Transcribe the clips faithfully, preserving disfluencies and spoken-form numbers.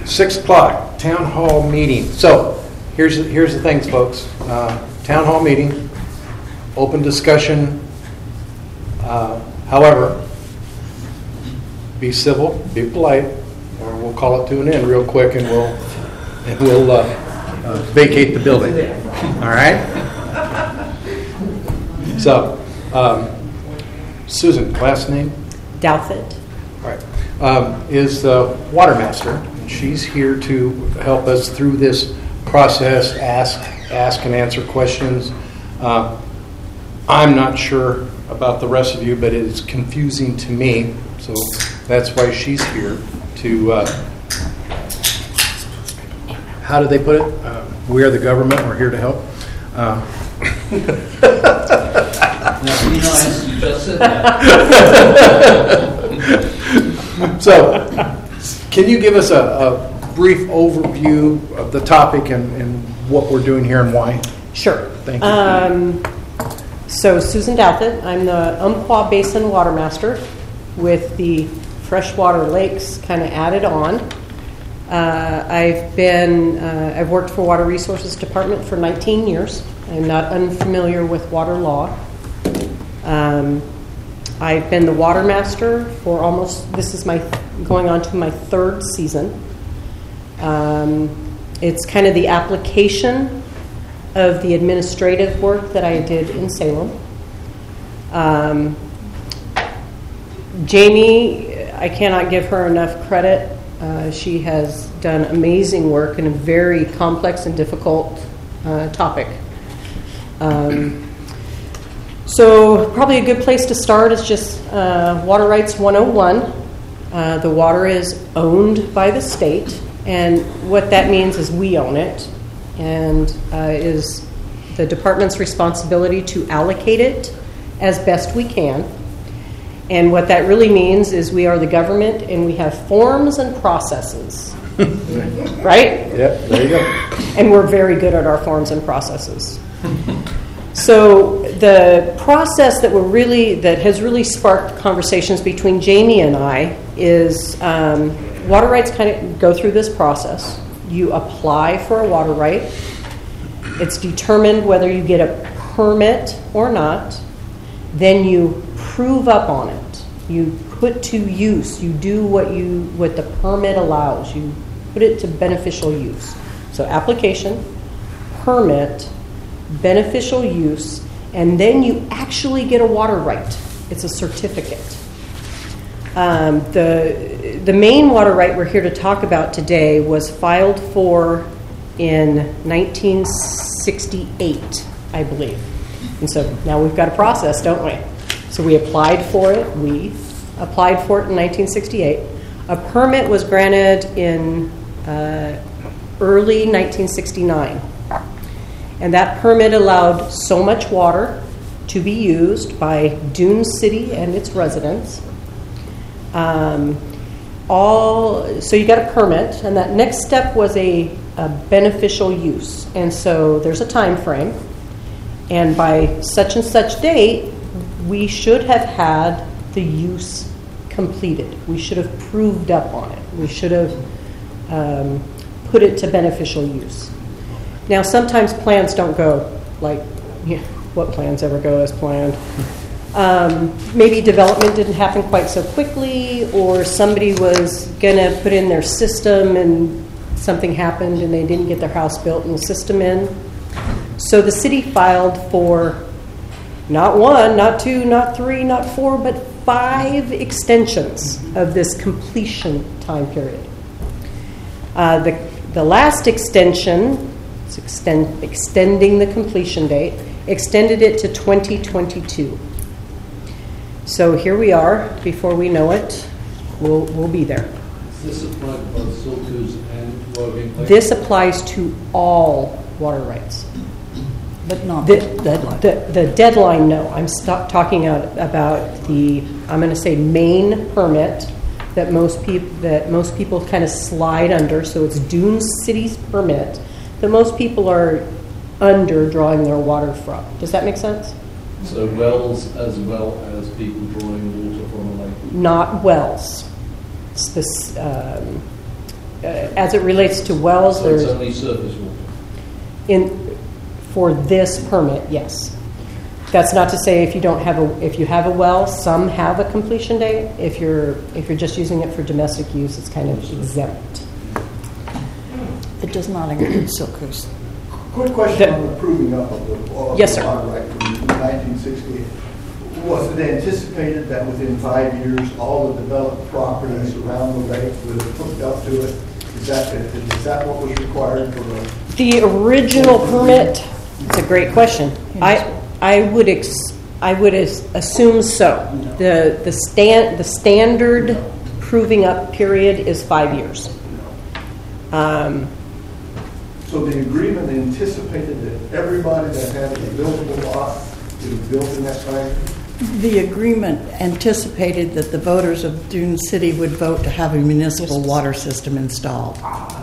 Six o'clock, town hall meeting. So here's here's the things, folks. Uh, town hall meeting, open discussion. Uh, however, be civil, be polite, or we'll call it to an end real quick, and we'll and we'll uh, uh, vacate the building. All right. So, um, Susan, last name? Douthit. All right. Um, is the water master. She's here to help us through this process, ask, ask and answer questions. Uh, I'm not sure about the rest of you, but it's confusing to me, so that's why she's here to. Uh, how do they put it? Uh, we are the government. We're here to help. Uh, Now, be nice, you just said that. So, can you give us a, a brief overview of the topic and, and what we're doing here and why? Sure. Thank you. Um, so, Susan Douthit. I'm the Umpqua Basin Watermaster with the freshwater lakes kind of added on. Uh, I've been, uh, I've worked for Water Resources Department for nineteen years. I'm not unfamiliar with water law. Um, I've been the water master for almost, this is my, going on to my third season. Um, it's kind of the application of the administrative work that I did in Salem. Um, Jamie, I cannot give her enough credit. Uh, she has done amazing work in a very complex and difficult uh, topic. Um, So probably a good place to start is just uh, Water Rights one oh one. Uh, the water is owned by the state, and what that means is we own it, and uh, is the department's responsibility to allocate it as best we can. And what that really means is we are the government, and we have forms and processes, right? Yep, there you go. And we're very good at our forms and processes. So the process that we're really that has really sparked conversations between Jamie and I is um, water rights kind of go through this process. You apply for a water right. It's determined whether you get a permit or not. Then you prove up on it. You put to use. You do what you what the permit allows. You put it to beneficial use. So application, permit, beneficial use, and then you actually get a water right. It's a certificate. Um, the the main water right we're here to talk about today was filed for in nineteen sixty-eight, I believe. And so now we've got a process, don't we? So we applied for it. We applied for it in nineteen sixty-eight. A permit was granted in uh, early nineteen sixty-nine. And that permit allowed so much water to be used by Dune City and its residents. Um, all so you got a permit, and that next step was a, a beneficial use. And so there's a time frame, and by such and such date, we should have had the use completed. We should have proved up on it. We should have um, put it to beneficial use. Now, sometimes plans don't go like, yeah, what plans ever go as planned? Um, maybe development didn't happen quite so quickly, or somebody was going to put in their system and something happened and they didn't get their house built and the system in. So the city filed for not one, not two, not three, not four, but five extensions of this completion time period. Uh, the, the last extension, it's extend, extending the completion date, extended it to twenty twenty-two. So here we are. Before we know it, we'll we'll be there. Is this applied to both Silkus and Woking Lake? This applies to all water rights. But not The, the deadline. The, the deadline, no. I'm st- talking out about the, I'm going to say main permit that most people that most people kind of slide under. So it's Dune City's permit that most people are under drawing their water from. Does that make sense? So wells as well as people drawing water from a lake? Not wells. It's this, um, uh, as it relates to wells, So it's there's only surface water. in for this permit, yes. That's not to say if you don't have a if you have a well, some have a completion date. If you're if you're just using it for domestic use, it's kind of exempt. It does not include Silk Coast. Quick question The- on the proving up of the, of Yes, the sir. water right from nineteen sixty-eight. Was it anticipated that within five years, all the developed properties around the lake would have hooked up to it? Is that, is that what was required for the? The original permit, it's a great question. I, I would ex, I would as- assume so. The, the stand, the standard proving up period is five years. Um, So the agreement anticipated that everybody that had a buildable lot is built in that time? The agreement anticipated that the voters of Dune City would vote to have a municipal water system installed.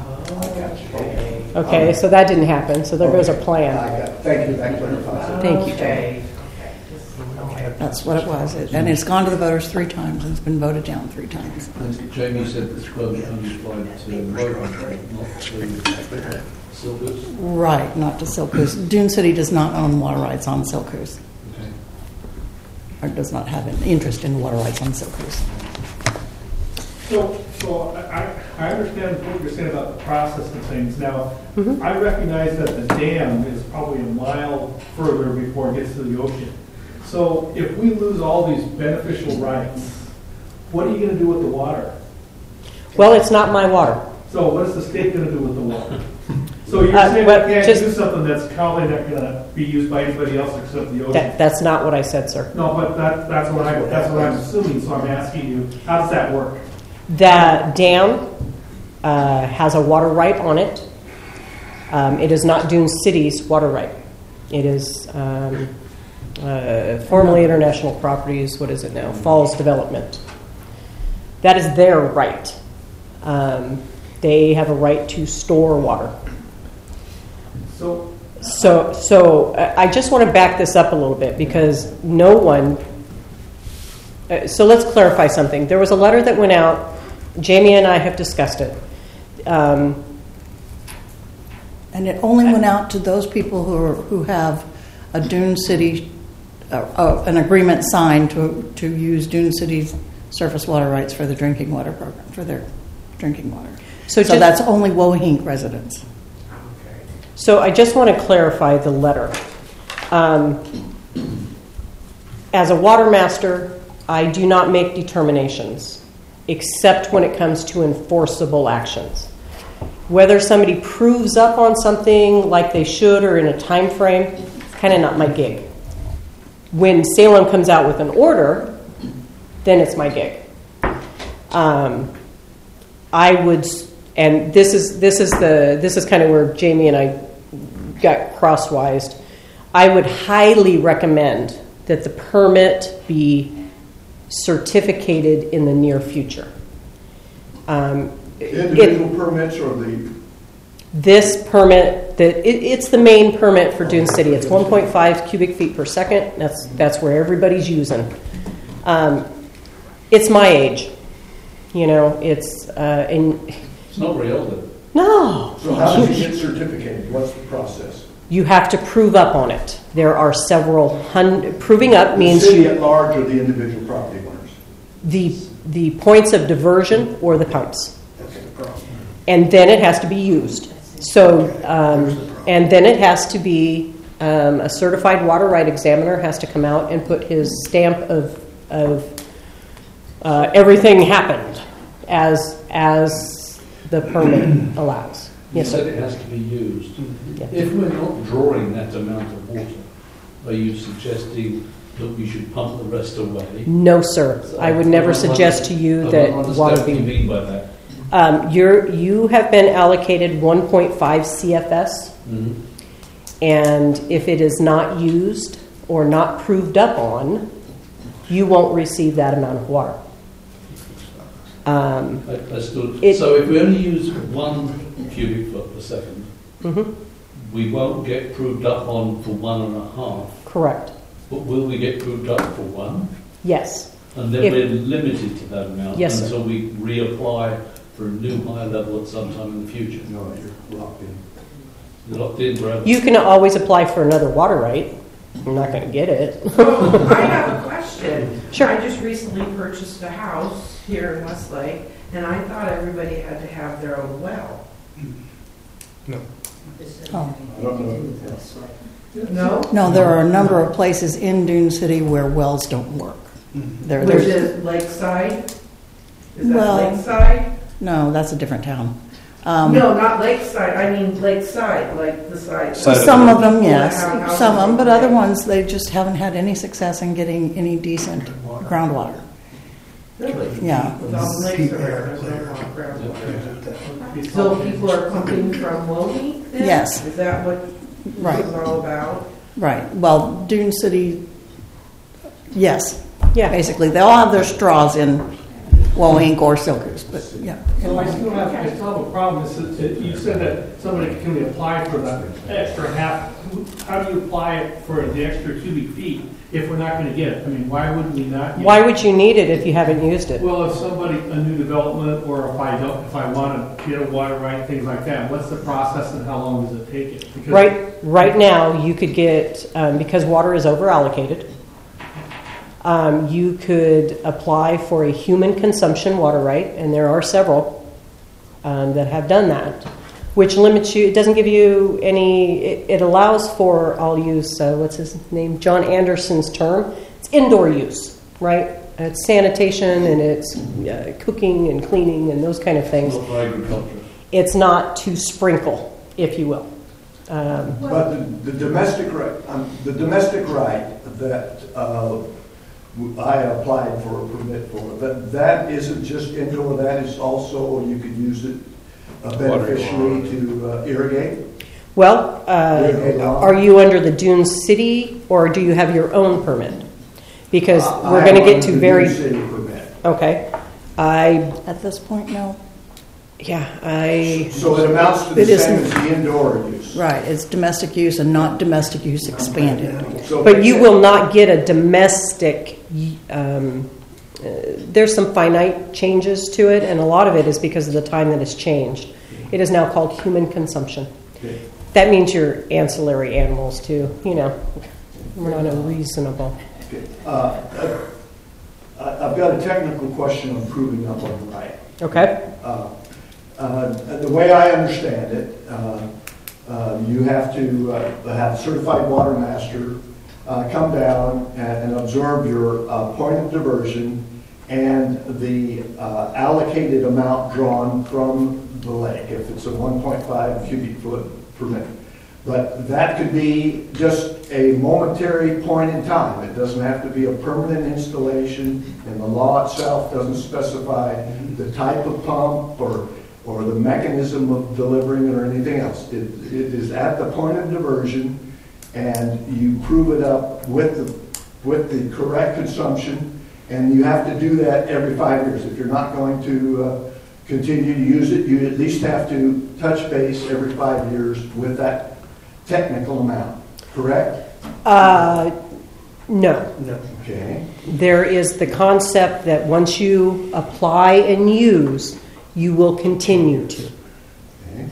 okay, so that didn't happen, so there goes our I plan. got it. Thank you, that clarifies it. Thank you, Jay. That's what it was. It- And it's gone to the voters three times, and it's been voted down three times. And Jamie said this permit only applied to Woking, not to Silvers. Right, not to Silk Coast. Dune City does not own water rights on Silk Coast, Okay. or does not have an interest in water rights on Silk Coast. So, so I, I understand what you're saying about the process and things. Now, I recognize that the dam is probably a mile further before it gets to the ocean. So if we lose all these beneficial rights, what are you going to do with the water? Well, it's not my water. So what is the state going to do with the water? So you're Uh, saying well, we can't just- do something that's probably not going to be used by anybody else except the ocean? That, that's not what I said, sir. No, but that, that's what I, that's what I'm assuming, so I'm asking you, how does that work? That dam uh, has a water right on it. Um, it is not Dune City's water right. It is um, uh, formerly International Properties, what is it now? Falls Development. That is their right. Um, they have a right to store water. So So, so uh, I just want to back this up a little bit because no one. Uh, so let's clarify something. There was a letter that went out. Jamie and I have discussed it. Um, And it only went out to those people who are, who have a Dune City, uh, uh, an agreement signed to to use Dune City's surface water rights for the drinking water program, for their drinking water. So So, just- that's only Wohink residents. So I just want to clarify the letter. Um, as a water master, I do not make determinations, except when it comes to enforceable actions. Whether somebody proves up on something like they should or in a time frame, it's kind of not my gig. When Salem comes out with an order, then it's my gig. Um, I would, and this is this is the this is kind of where Jamie and I got crosswised. I would highly recommend that the permit be certificated in the near future. Um, Individual it, permits or the, this permit, that it, it's the main permit for Dune City. It's one point five cubic feet per second. That's that's where everybody's using. Um, it's my age, you know. It's uh, in It's not very old then. no. so how does it get certificated? What's the process? You have to prove up on it. There are several hundred. Proving up The means city you, at large or the individual property owners? the the points of diversion or the pumps, That's the problem. and then it has to be used. So, um, and then it has to be um, a certified water right examiner has to come out and put his stamp of of uh, everything happened as as the permit allows. You Yes, said sir. it has to be used. Yeah. If we're not drawing that amount of water, are you suggesting that we should pump the rest away? No, sir. I would never don't suggest to under- you I that don't understand water what you be. mean by that. Um, you're you have been allocated one point five C F S, Mhm. and if it is not used or not proved up on, you won't receive that amount of water. Um, I, I still, It- so if we only use one cubic foot per second, mhm, we won't get proved up on for one and a half. correct. But will we get proved up for one? Yes. And then If- we're limited to that amount Yes, sir. until we reapply for a new higher level at some time in the future. No, you're locked in. You're locked in forever. You can always apply for another water right. You're not going to get it. Well, I have a question. Sure. I just recently purchased a house here in Westlake, and I thought everybody had to have their own well. No. Oh. I don't know. No? No, there are a number of places in Dune City where wells don't work. There, Which there's, is Lakeside? Is that Well- Lakeside? no, that's a different town. Um, No, not Lakeside, I mean Lakeside, like the side. Side Some of them, People that yes. have houses Some of them, but over other there. ones, they just haven't had any success in getting any decent groundwater. Really? Yeah. With all the lakes around, there's no groundwater. So people are pumping from Woney then? Yes. Is that what Right. this is all about? Right. Well, Dune City, yes. Yeah. Basically, they all have their straws in Woink or Silkers, but yeah. So I still have, I still have a problem, is that- that you said that somebody can apply for the extra half, how do you apply it for the extra cubic feet if we're not gonna get it? I mean, why would we not? get Why it? would you need it if you haven't used it? Well, if somebody, a new development, or if I don't, if I wanna get a water right, things like that, what's the process and how long does it take it? Because- Right, right now, you could get, um, because water is over allocated, um, you could apply for a human consumption water right, and there are several um, that have done that, which limits you, it doesn't give you any, it, it allows for, I'll use, uh, what's his name, John Anderson's term, it's indoor use, right? It's sanitation and it's uh, cooking and cleaning and those kind of things. Not for agriculture. It's not to sprinkle, if you will. Um, But the, the domestic right, um, the domestic right that uh, w- I applied for a permit for, that that isn't just indoor. That is also you could use it uh, beneficially to uh, irrigate. Well, uh, Irrigate lawn. are you under the Dune City or do you have your own permit? Because Uh, we're I going to am get under to the very, Dune City permit. okay. I, At this point, no. yeah, I, So it amounts to the It same isn't- as the indoor use. Right, it's domestic use and not domestic use expanded. So but you will not get a domestic, um, uh, there's some finite changes to it, and a lot of it is because of the time that it's changed. It is now called human consumption. Okay. That means your ancillary animals too, you know, we're not unreasonable. Okay. Uh, I- I've got a technical question on proving up on the right. Okay? Uh, uh, The way I understand it, uh, uh, you have to uh, have a certified water master uh, come down and and observe your uh, point of diversion and the uh, allocated amount drawn from the lake, if it's a one point five cubic foot per minute. But that could be just a momentary point in time. It doesn't have to be a permanent installation, and the law itself doesn't specify the type of pump or, or the mechanism of delivering it or anything else. It, it is at the point of diversion, and you prove it up with the, with the correct consumption, and you have to do that every five years. If you're not going to uh, continue to use it, you at least have to touch base every five years with that technical amount, correct? Uh, no. No. Okay. There is the concept that once you apply and use, you will continue to. Okay.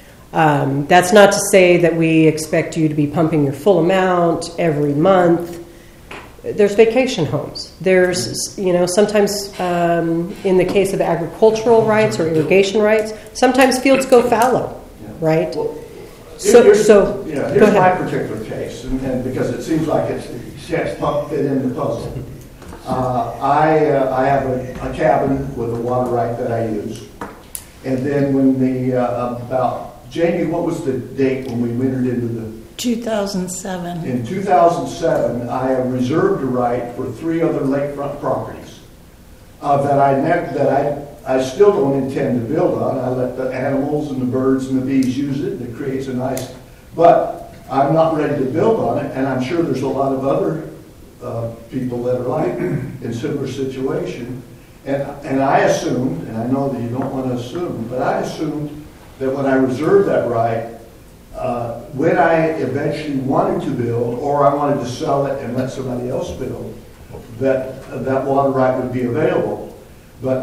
Um, that's not to say that we expect you to be pumping your full amount every month. There's vacation homes. There's, you know, sometimes um, in the case of agricultural rights or irrigation rights, sometimes fields go fallow, Yeah. right? Well, So- here's, so- yeah, go here's my ahead. particular case, and, and because it seems like it's it's pump fit in the puzzle. Uh, I uh, I have a, a cabin with a water right that I use, and then when the uh, about Jamie, what was the date when we entered into the two thousand seven. in two thousand seven, I reserved a right for three other lakefront properties uh, that I ne- that I I still don't intend to build on. I let the animals and the birds and the bees use it, and it creates a nice. But I'm not ready to build on it, and I'm sure there's a lot of other uh, people that are like in similar situation. And and I assumed, and I know that you don't want to assume, but I assumed that when I reserved that right. Uh, when I eventually wanted to build, or I wanted to sell it and let somebody else build, that uh, that water right would be available. But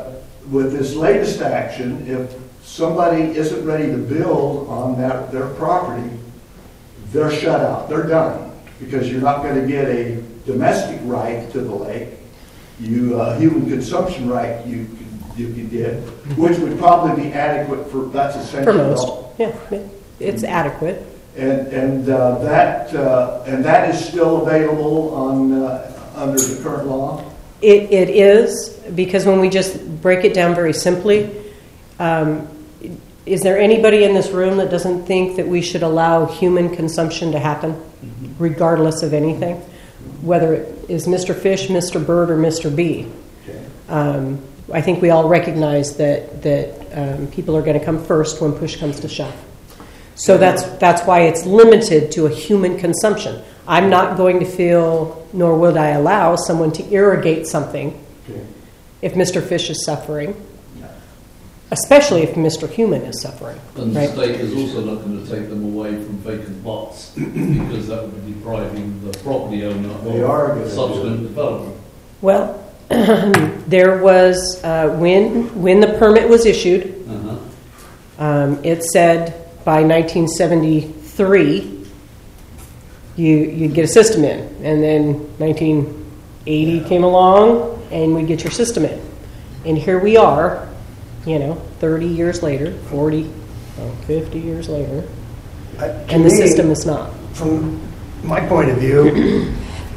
with this latest action, if somebody isn't ready to build on that, their property, they're shut out, they're done, because you're not gonna get a domestic right to the lake. You, uh, human consumption right you can, you can get, which would probably be adequate for, that's essential. For most, yeah, it's adequate. And, and uh, that, uh, and that is still available on, uh, under the current law? It, it is, because when we just break it down very simply, um, is there anybody in this room that doesn't think that we should allow human consumption to happen, regardless of anything? Whether it is Mister Fish, Mister Bird, or Mister B. Okay. Um, I think we all recognize that, that um, people are going to come first when push comes to shove. So that's, that's why it's limited to a human consumption. I'm not going to feel, nor would I allow someone to irrigate something Okay. if Mister Fish is suffering, especially if Mister Human is suffering. And the right? state is also not going to take them away from vacant lots because that would be depriving the property owner They are of gonna subsequent do it. development. Well, there was, uh, when, when the permit was issued, Uh-huh. um, it said by nineteen seventy-three, you, you'd get a system in. And then nineteen eighty came along and we'd get your system in. And here we are, you know, thirty years later, forty, oh, fifty years later, Uh, to and the me, system is not. From my point of view,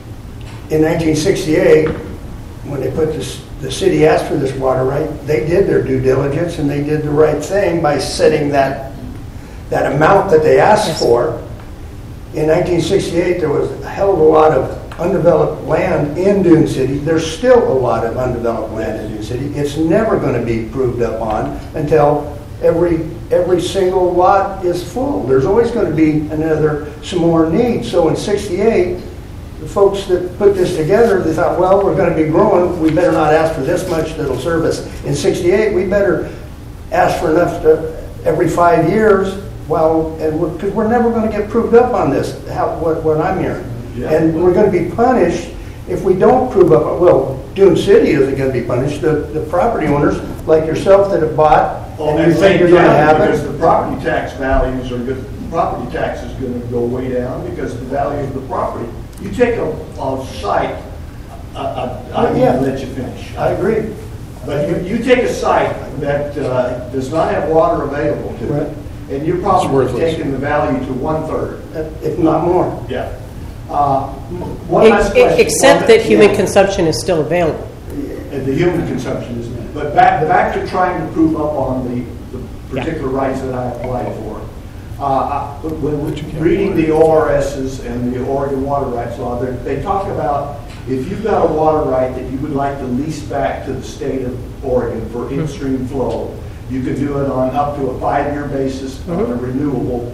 in nineteen sixty-eight, when they put this, the city asked for this water right, they did their due diligence and they did the right thing by setting that, that amount that they asked Yes. for. In nineteen sixty-eight, there was a hell of a lot of undeveloped land in Dune City. There's still a lot of undeveloped land in Dune City. It's never going to be proved up on until every every single lot is full. There's always going to be another, some more needs. So in sixty-eight, the folks that put this together, they thought, well, we're going to be growing. We better not ask for this much that'll serve us. In sixty-eight, we better ask for enough to, every five years. Well, and we're, because we're never going to get proved up on this, how, what, what I'm hearing. Yeah. And we're going to be punished if we don't prove up. Well, Dune City isn't going to be punished. The, the property owners, like yourself, that have bought, Oh, and you think you're going to have because it. the property tax values are good, property tax is going to go way down because the value of the property. You take a, a site, I, I, I Yeah. will let you finish. I agree. But you, you take a site that uh, does not have water available to Right. it, and you're probably worthless. taking the value to one-third. If not more. Yeah. Uh, One last E- e- question. Except that human Yeah. consumption is still available. And the human consumption is, but back, back to trying to prove up on the, the particular rights that I applied for. Uh, I- when we're reading the O R S's and the Oregon Water Rights Law, they they talk about if you've got a water right that you would like to lease back to the state of Oregon for in-stream flow, you could do it on up to a five-year basis on a renewable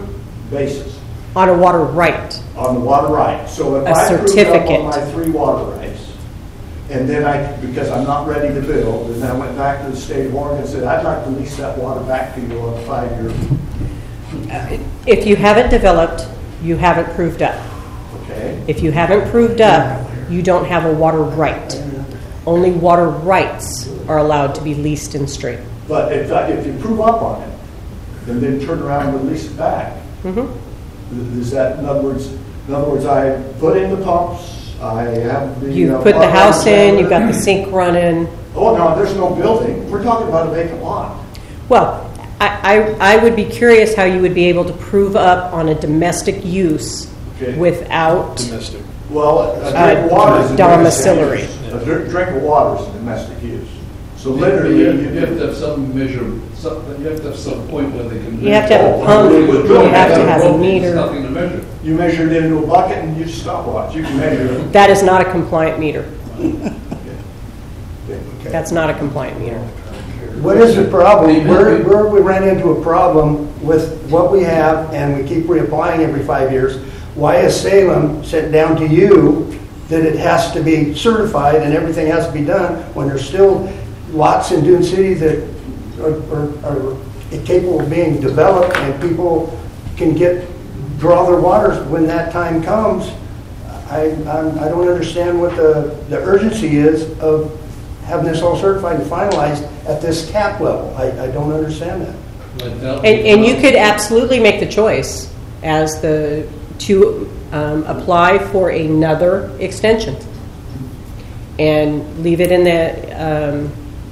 basis. On a water right. On the water right. So if A I proved up certificate. on my three water rights, and then I, because I'm not ready to build, and I went back to the state of Oregon and said, I'd like to lease that water back to you on a five-year, If you haven't developed, you haven't proved up. okay? If you haven't proved up, you don't have a water right. Only water rights are allowed to be leased in stream. But if, I- if you prove up on it, and then turn around and lease it back, Mhm. is that, in other words, in other words, I put in the pumps, I have the. You uh, put the water house in, you've got the line. sink running. Oh, no, there's no building. We're talking about a vacant lot. Well, I, I, I would be curious how you would be able to prove up on a domestic use Okay. without, Domestic. Well, a Uh, drink of water is a domiciliary. domestic use. A dr- drink of water is a domestic use. So You literally, have, you you have to have some measure, some, you have to have some point where they can. you have to have a pump, you have to have a There's meter. nothing to measure. you measure it into a bucket and use a stopwatch. You can measure it. That is not a compliant meter. Okay. That's not a compliant meter. What is the problem? Where, where we ran into a problem with what we have, and we keep reapplying every five years, why is Salem sent down to you that it has to be certified and everything has to be done when there's still lots in Dune City that are, are, are capable of being developed and people can get, draw their waters when that time comes? I, I'm, I don't understand what the, the urgency is of having this all certified and finalized at this tap level. I, I don't understand that. Without- And, and you could absolutely make the choice as the, to um, apply for another extension and leave it in that, um,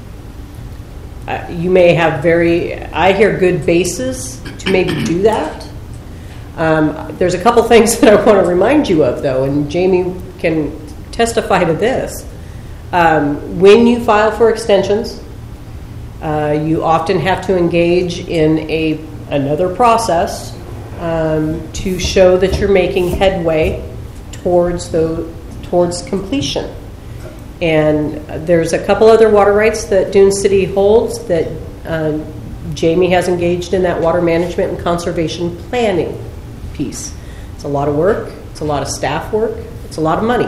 uh, you may have very, I hear good basis to maybe do that. Um, there's a couple things that I want to remind you of, though, and Jamie can testify to this. Um, when you file for extensions, uh, you often have to engage in a another process um, to show that you're making headway towards the towards completion. And there's a couple other water rights that Dune City holds that uh, Jamie has engaged in that water management and conservation planning piece. It's a lot of work. It's a lot of staff work. It's a lot of money.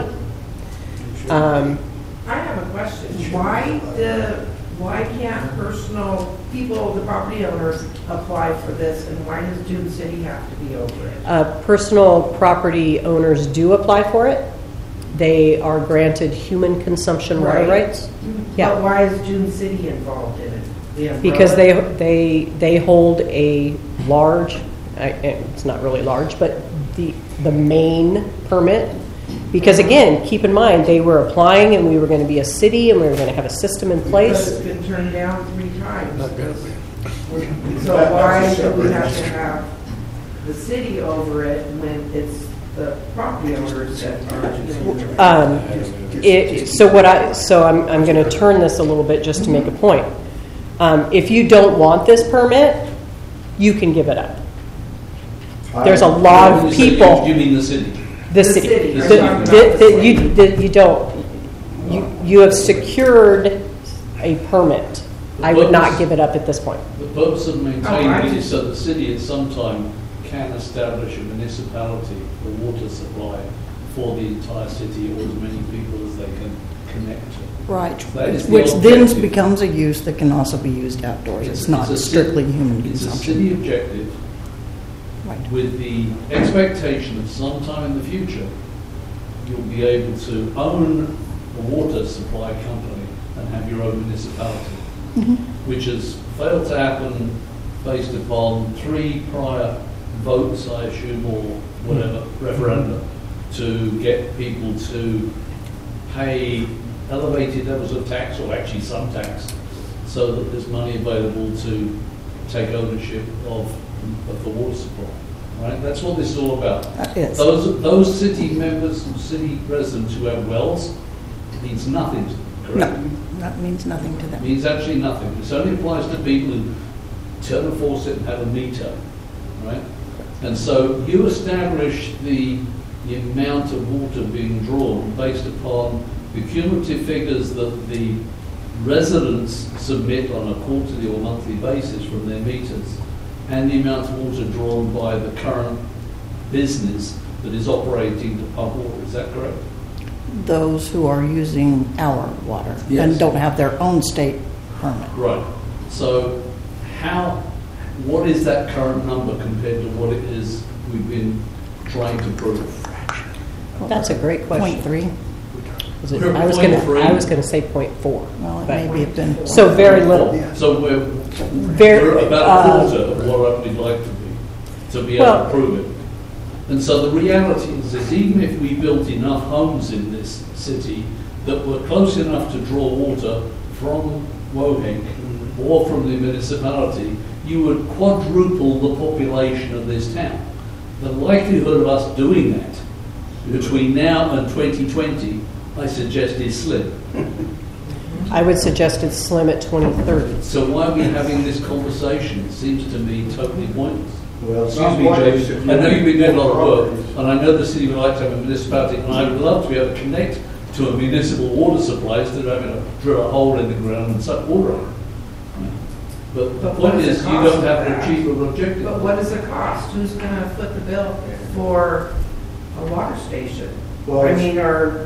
Um, I have a question. Why the, why can't personal people, the property owners, apply for this, and why does Dune City have to be over it? uh, personal property owners do apply for it. They are granted human consumption water Right. rights. But Yeah, why is Dune City involved in it? The umbrella? because they they they hold a large. I- It's not really large, but the the main permit. Because again, keep in mind, they were applying and we were going to be a city and we were going to have a system in But place. it's been turned down three times. Not gonna be. So That- why that's a do we separate have to issue. have the city over it when it's the property owners that are doing it? Um, it, so what I so I'm I'm going to turn this a little bit just to make a point. Um, if you don't want this permit, you can give it up. There's a lot When of you say people. You mean the city? The The city. city. The- I'm the- talking about the- the you, city. the- you don't. You, you have secured a permit. I would not give it up at this point. The purpose of Oh, I maintaining it see. is so the city at some time can establish a municipality for water supply for the entire city or as many people as they can connect to. Right, That is the which then objective. becomes a use that can also be used outdoors. It's not a ci- strictly human It's a consumption. city objective Right. with the expectation that sometime in the future you'll be able to own a water supply company and have your own municipality, Mhm. which has failed to happen based upon three prior votes, I assume, or whatever, referenda, to get people to pay elevated levels of tax, or actually some tax, so that there's money available to take ownership of, of the water supply. Right? That's what this is all about. That is. Those, those city members and city residents who have wells, it means nothing to them, correct? No, that means nothing to It them. means actually nothing. This only applies to people who turn a faucet and have a meter, right? And so you establish the, the amount of water being drawn based upon the cumulative figures that the residents submit on a quarterly or monthly basis from their meters, and the amount of water drawn by the current business that is operating to pump water. Is that correct? Those who are using our water Yes. and don't have their own state permit. Right. So how, what is that current number compared to what it is we've been trying to prove? That's a great question. Point three. Is it- I was going Point three. to I was going to say point four. Well, it but- maybe have been. So very little. So we're, Very, we're about uh, a quarter of what we'd like to be, to be able Well- to prove it. And so the reality is, is even if we built enough homes in this city that were close enough to draw water from Wohenk or from the municipality, you would quadruple the population of this town. The likelihood of us doing that between now and twenty twenty, I suggest, is slim. I would suggest it's slim at twenty thirty. So why are we having this conversation? It seems to me totally pointless. Well, it's Excuse not me, pointless James. if I know you've been doing a lot of work, properties. and I know the city would like to have a municipality, and I would love to be able to connect to a municipal water supply instead of having to drill a hole in the ground and suck water out. But the But what point is is, the you cost don't of have to that? achieve an objective. But what is the cost? Who's gonna foot the bill for a water station? Well, I it's- mean, or,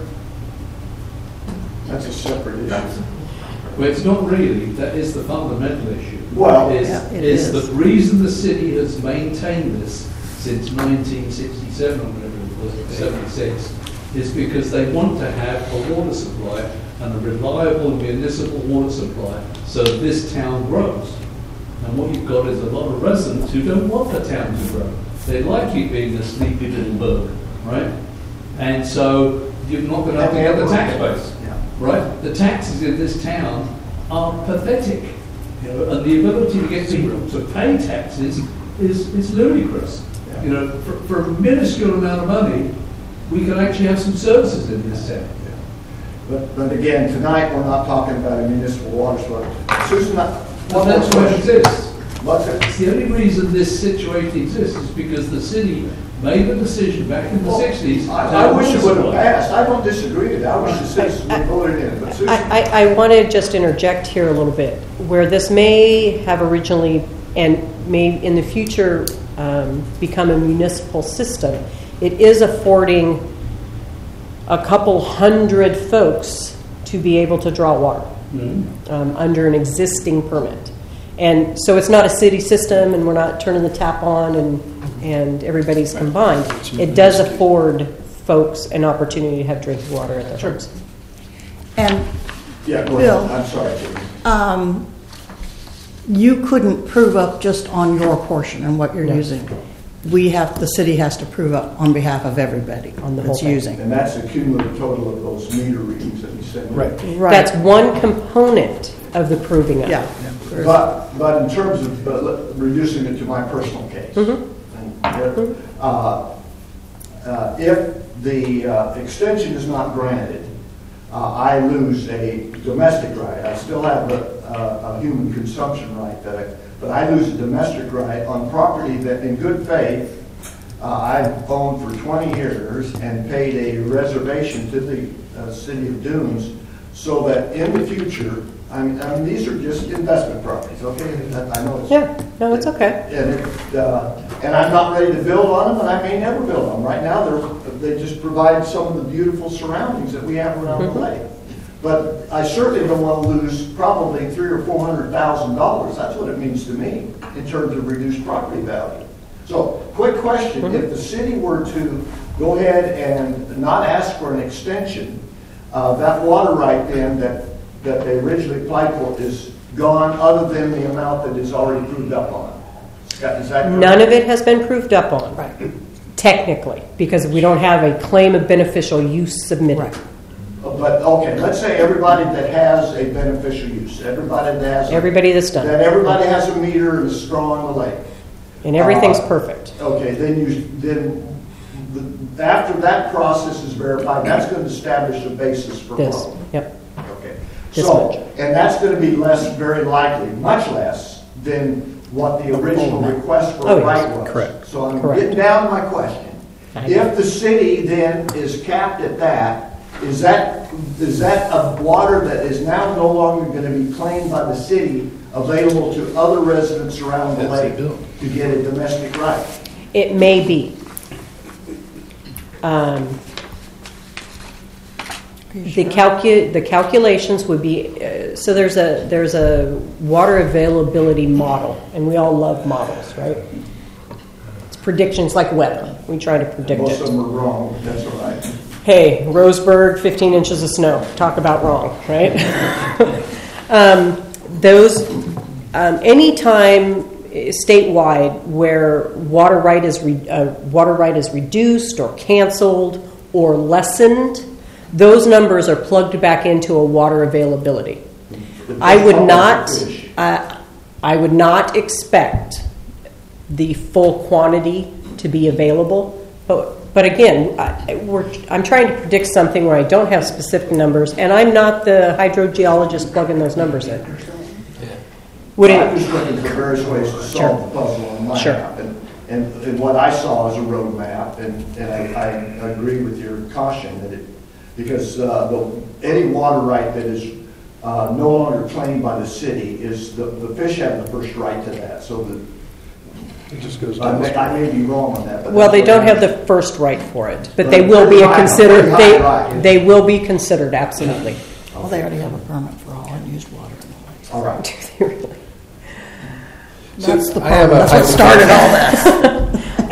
That's a separate issue. Well, it's not really. That is the fundamental issue. Well- is, Yeah, it is is. the reason the city has maintained this since nineteen sixty-seven, or whatever it was, seventy-six, is because they want to have a water supply and a reliable municipal water supply so this town grows. And what you've got is a lot of residents who don't want the town to grow. They like you being a sleepy little bird, right? And so you're not going to have to get the tax base, right? The taxes in this town are pathetic. You know, and the ability to get people to pay taxes is, is ludicrous. You know, for, for a minuscule amount of money, we can actually have some services in this town. But, but again, tonight, we're not talking about a municipal water source. Susan, I- Well, that's why it exists. what's it? It's the only reason this situation exists is because the city made the decision back in the Well, sixties. I, I wish it would have passed. I don't disagree with that. I wish the citizens would vote it in, but Susan. I, I, I want to just interject here a little bit. Where this may have originally and may in the future um, become a municipal system, it is affording a couple hundred folks to be able to draw water Mm-hmm. um, under an existing permit. And so it's not a city system and we're not turning the tap on and, and everybody's combined. It does afford folks an opportunity to have drinking water at their homes. And Yeah, go Bill. ahead. I'm sorry, Jimmy. um, you couldn't prove up just on your portion and what you're No. using. We have, the city has to prove up on behalf of everybody On the whole that's thing. using. And that's the cumulative total of those meter readings that you sent. Right. Right. That's one component of the proving of it. Yeah. But, but in terms of uh, le- reducing it to my personal case, and, uh, uh, if the uh, extension is not granted, uh, I lose a domestic right. I still have a, a, a human consumption right, that I, but I lose a domestic right on property that, in good faith, uh, I've owned for twenty years and paid a reservation to the uh, city of Dunes, so that in the future, I mean, I mean, these are just investment properties, okay? I I know it's. Yeah, no, it's okay. And, it, uh, and I'm not ready to build on them, and I may never build on them. Right now, they're, they just provide some of the beautiful surroundings that we have around the lake. But I certainly don't want to lose probably three or four hundred thousand dollars. That's what it means to me in terms of reduced property value. So, quick question: if the city were to go ahead and not ask for an extension, uh, that water right then that that they originally applied for is gone, other than the amount that is already proved up on. Is that is that correct? None of it has been proved up on, Right. technically, because we don't have a claim of beneficial use submitted. Right. But, okay, let's say everybody that has a beneficial use, everybody that has. a- Everybody that's done That it. everybody has a meter and a straw in the lake. And everything's Uh, perfect. Okay, then you, then, the- after that process is verified, that's going to establish a basis for This, flow. yep. Okay. This So, much. and that's going to be less, very likely, much less than what the original request for Oh, a yes. right was. Correct. So I'm Correct. getting down to my question. I know. If the city then is capped at that, is that, is that a water that is now no longer going to be claimed by the city, available to other residents around the Yes, they lake do. to get a domestic right? It may be. Um, The calcu, the calculations would be, uh, so there's a, there's a water availability model, and we all love models, right? It's predictions like weather. We try to predict Most of it. them are wrong, that's all right. Hey, Roseburg, fifteen inches of snow. Talk about wrong, right? um, those, um, anytime statewide where water right is re, uh, water right is reduced or canceled or lessened, those numbers are plugged back into a water availability. I would not, uh, I would not expect the full quantity to be available, but but again, I, we're, I'm trying to predict something where I don't have specific numbers, and I'm not the hydrogeologist plugging those numbers in. Would I'm it? just looking for various ways to solve the puzzle on my Sure. map. And, and, and what I saw is a road map, and, and I, I agree with your caution that it, because uh, the, any water right that is uh, no longer claimed by the city is, the, the fish have the first right to that. So the, It just goes I down. may, I may be wrong on that. But Well, that's they what don't I- have the first right for it, but Right. they will be a Right. considered. Right. They Right. they will be considered absolutely. Well, they already have a permit for all unused water. All right. That's the I have problem. a That's what started all this.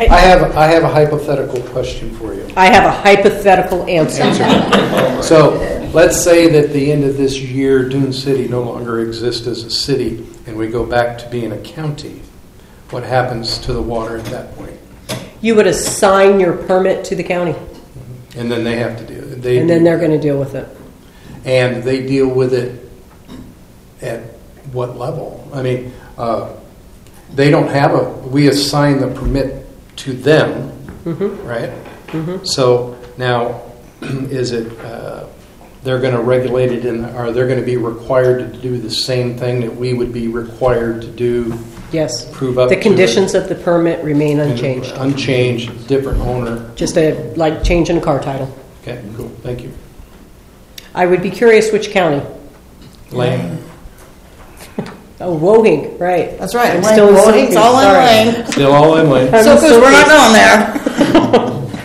I have, I have a hypothetical question for you. I have a hypothetical answer. So let's say that at the end of this year, Dune City no longer exists as a city and we go back to being a county. What happens to the water at that point? You would assign your permit to the county, And then they have to deal. They and then they're going to deal with it. And they deal with it at what level? I mean, uh, they don't have a. We assign the permit to them, Mm-hmm. right? Mm-hmm. So now, is it? Uh, they're going to regulate it, and are they going to be required to do the same thing that we would be required to do? Yes. Prove up The to conditions it? of the permit remain unchanged. Unchanged, different owner. Just a like change in car title. Okay, cool. Thank you. I would be curious which county. Lane. Oh, Woking, right. That's right. I'm Lane, still in Woking's Syracuse, all in sorry. Lane. Still all in Lane. I'm So, in because we're not Syracuse. going there.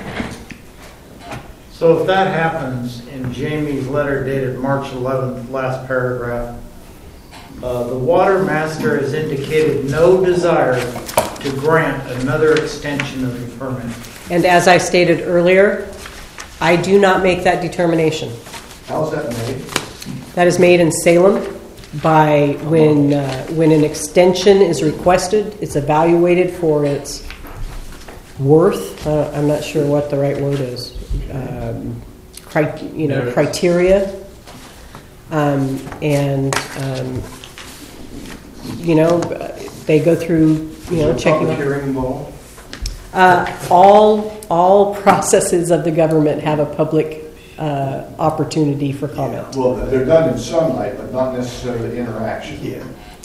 So if that happens in Jamie's letter dated March eleventh, last paragraph, uh, the water master has indicated no desire to grant another extension of the permit. And as I stated earlier, I do not make that determination. How's that made? That is made in Salem by when uh, when an extension is requested. It's evaluated for its worth. Uh, I'm not sure what the right word is. Um, cri- you know, Merits. criteria, um, and um, you know, they go through you know checking. Public hearing involved? Uh, all all processes of the government have a public uh, opportunity for comment. Well, they're done in sunlight, but not necessarily interaction. Yeah.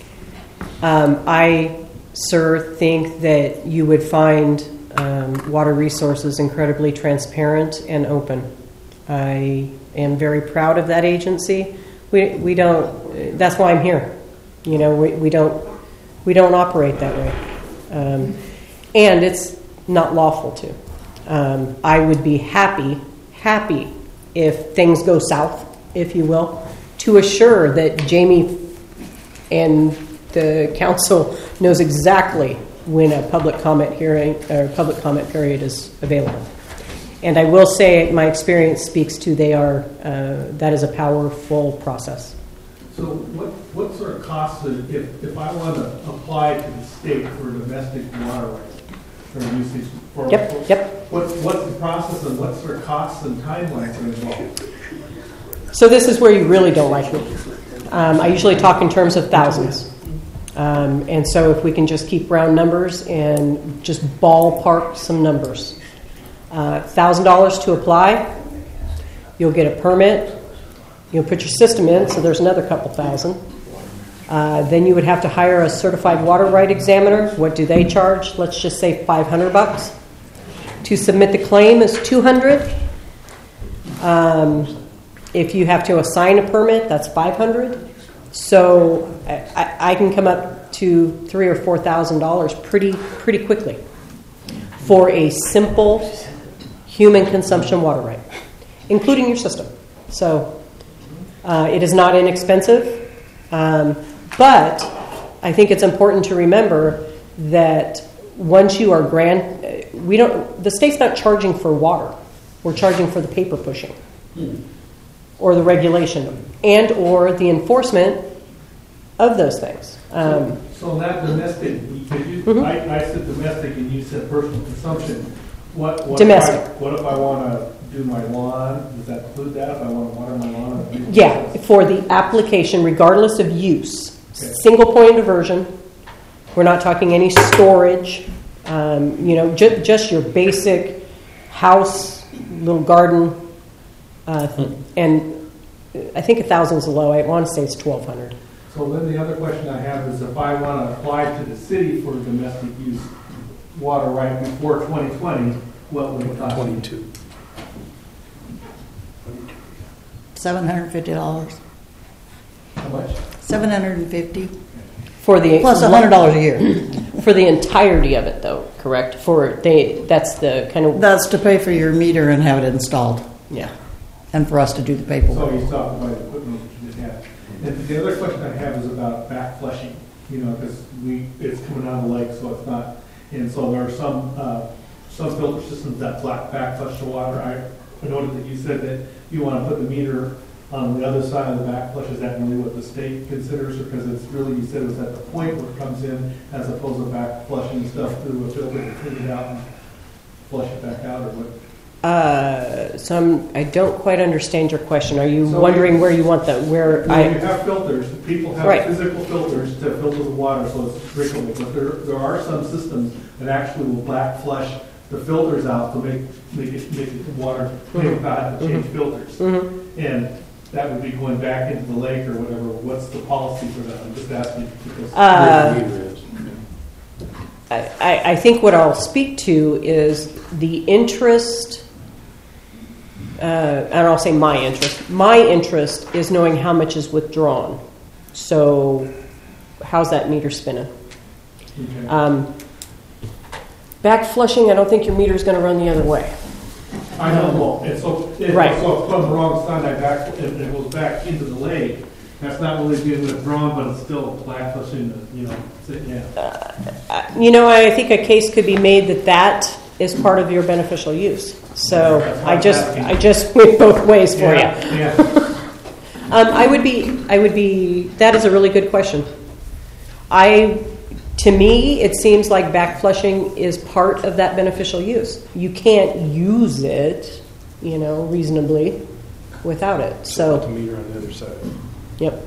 Um, I, sir, think that you would find um, Water Resources incredibly transparent and open. I am very proud of that agency. We we don't. That's why I'm here. You know, we, we don't we don't operate that way, um, and it's not lawful to. Um, I would be happy happy if things go south, if you will, to assure that Jamie and the council knows exactly when a public comment hearing or public comment period is available. And I will say, my experience speaks to they are uh, that is a powerful process. So what, what sort of costs, if, if I want to apply to the state for domestic water rights for usage? For, Yep, yep. What, what's the process and what sort of costs and timelines are involved? So this is where you really don't like me. Um, I usually talk in terms of thousands. Um, and so if we can just keep round numbers and just ballpark some numbers. Uh, one thousand dollars to apply. You'll get a permit. You'll put your system in, so there's another couple thousand. Uh, then you would have to hire a certified water right examiner. What do they charge? Let's just say five hundred bucks. To submit the claim is two hundred. Um, if you have to assign a permit, that's five hundred. So I, I, I can come up to three or four thousand dollars pretty pretty quickly for a simple human consumption water right, including your system. So uh, it is not inexpensive, um, but I think it's important to remember that once you are grant, we don't. The state's not charging for water; we're charging for the paper pushing, or the regulation, and or the enforcement of those things. Um, So that domestic, because you, Mhm. I, I said domestic and you said personal consumption. What, what Domestic. If I, what if I want to do my lawn? Does that include that? If I want to water my lawn? Yeah, for the application, regardless of use, Okay. single point of diversion. We're not talking any storage. Um, you know, ju- just your basic house, little garden, uh, and I think a thousand is low. I want to say it's twelve hundred. So then the other question I have is if I want to apply to the city for domestic use water right before twenty twenty, what would it cost me? Twenty-two. Seven hundred and fifty dollars. How much? Seven hundred and fifty For the plus a hundred dollars a year. for the entirety of it, though, correct? For they, that's the kind of That's to pay for your meter and have it installed, yeah. and for us to do the So paperwork. he's talking about the equipment that you have. And the other question I have is about back flushing, you know, because we, it's coming out of the lake, so it's not, and so there are some uh, some filter systems that black backflush the water. I noted that you said that you want to put the meter on the other side of the backflush. Is that really what the state considers? Or because it's really, you said it was at the point where it comes in as opposed to backflushing stuff through a filter to clean it out and flush it back out, or what? Uh, so I'm, I don't quite understand your question. Are you So wondering where you want the, where When I, you have filters, people have Right. physical filters to filter the water so it's drinkable, but there, there are some systems that actually will black flush the filters out to make, make it, make it water, make it not have to change filters. Mhm. And that would be going back into the lake or whatever. What's the policy for that? I'm just asking because. Uh, I, I- I think what I'll speak to is the interest, uh, and I'll say my interest. My interest is knowing how much is withdrawn. So how's that meter spinning? Okay. Um, back flushing, I don't think your meter is going to run the other way. I know, well, and so, if Right. so if on the wrong side, I back, if it goes back into the lake, that's not really being withdrawn, but it's still black flushing, the, you know, so, yeah. Uh, You know, I think a case could be made that that is part of your beneficial use. So That's what I I'm just, asking. I just went both ways for you. Yeah, yeah. Um, I would be, I would be, that is a really good question. I, to me, it seems like back flushing is part of that beneficial use. You can't use it, you know, reasonably without it. Put the So, meter on the other side. yep.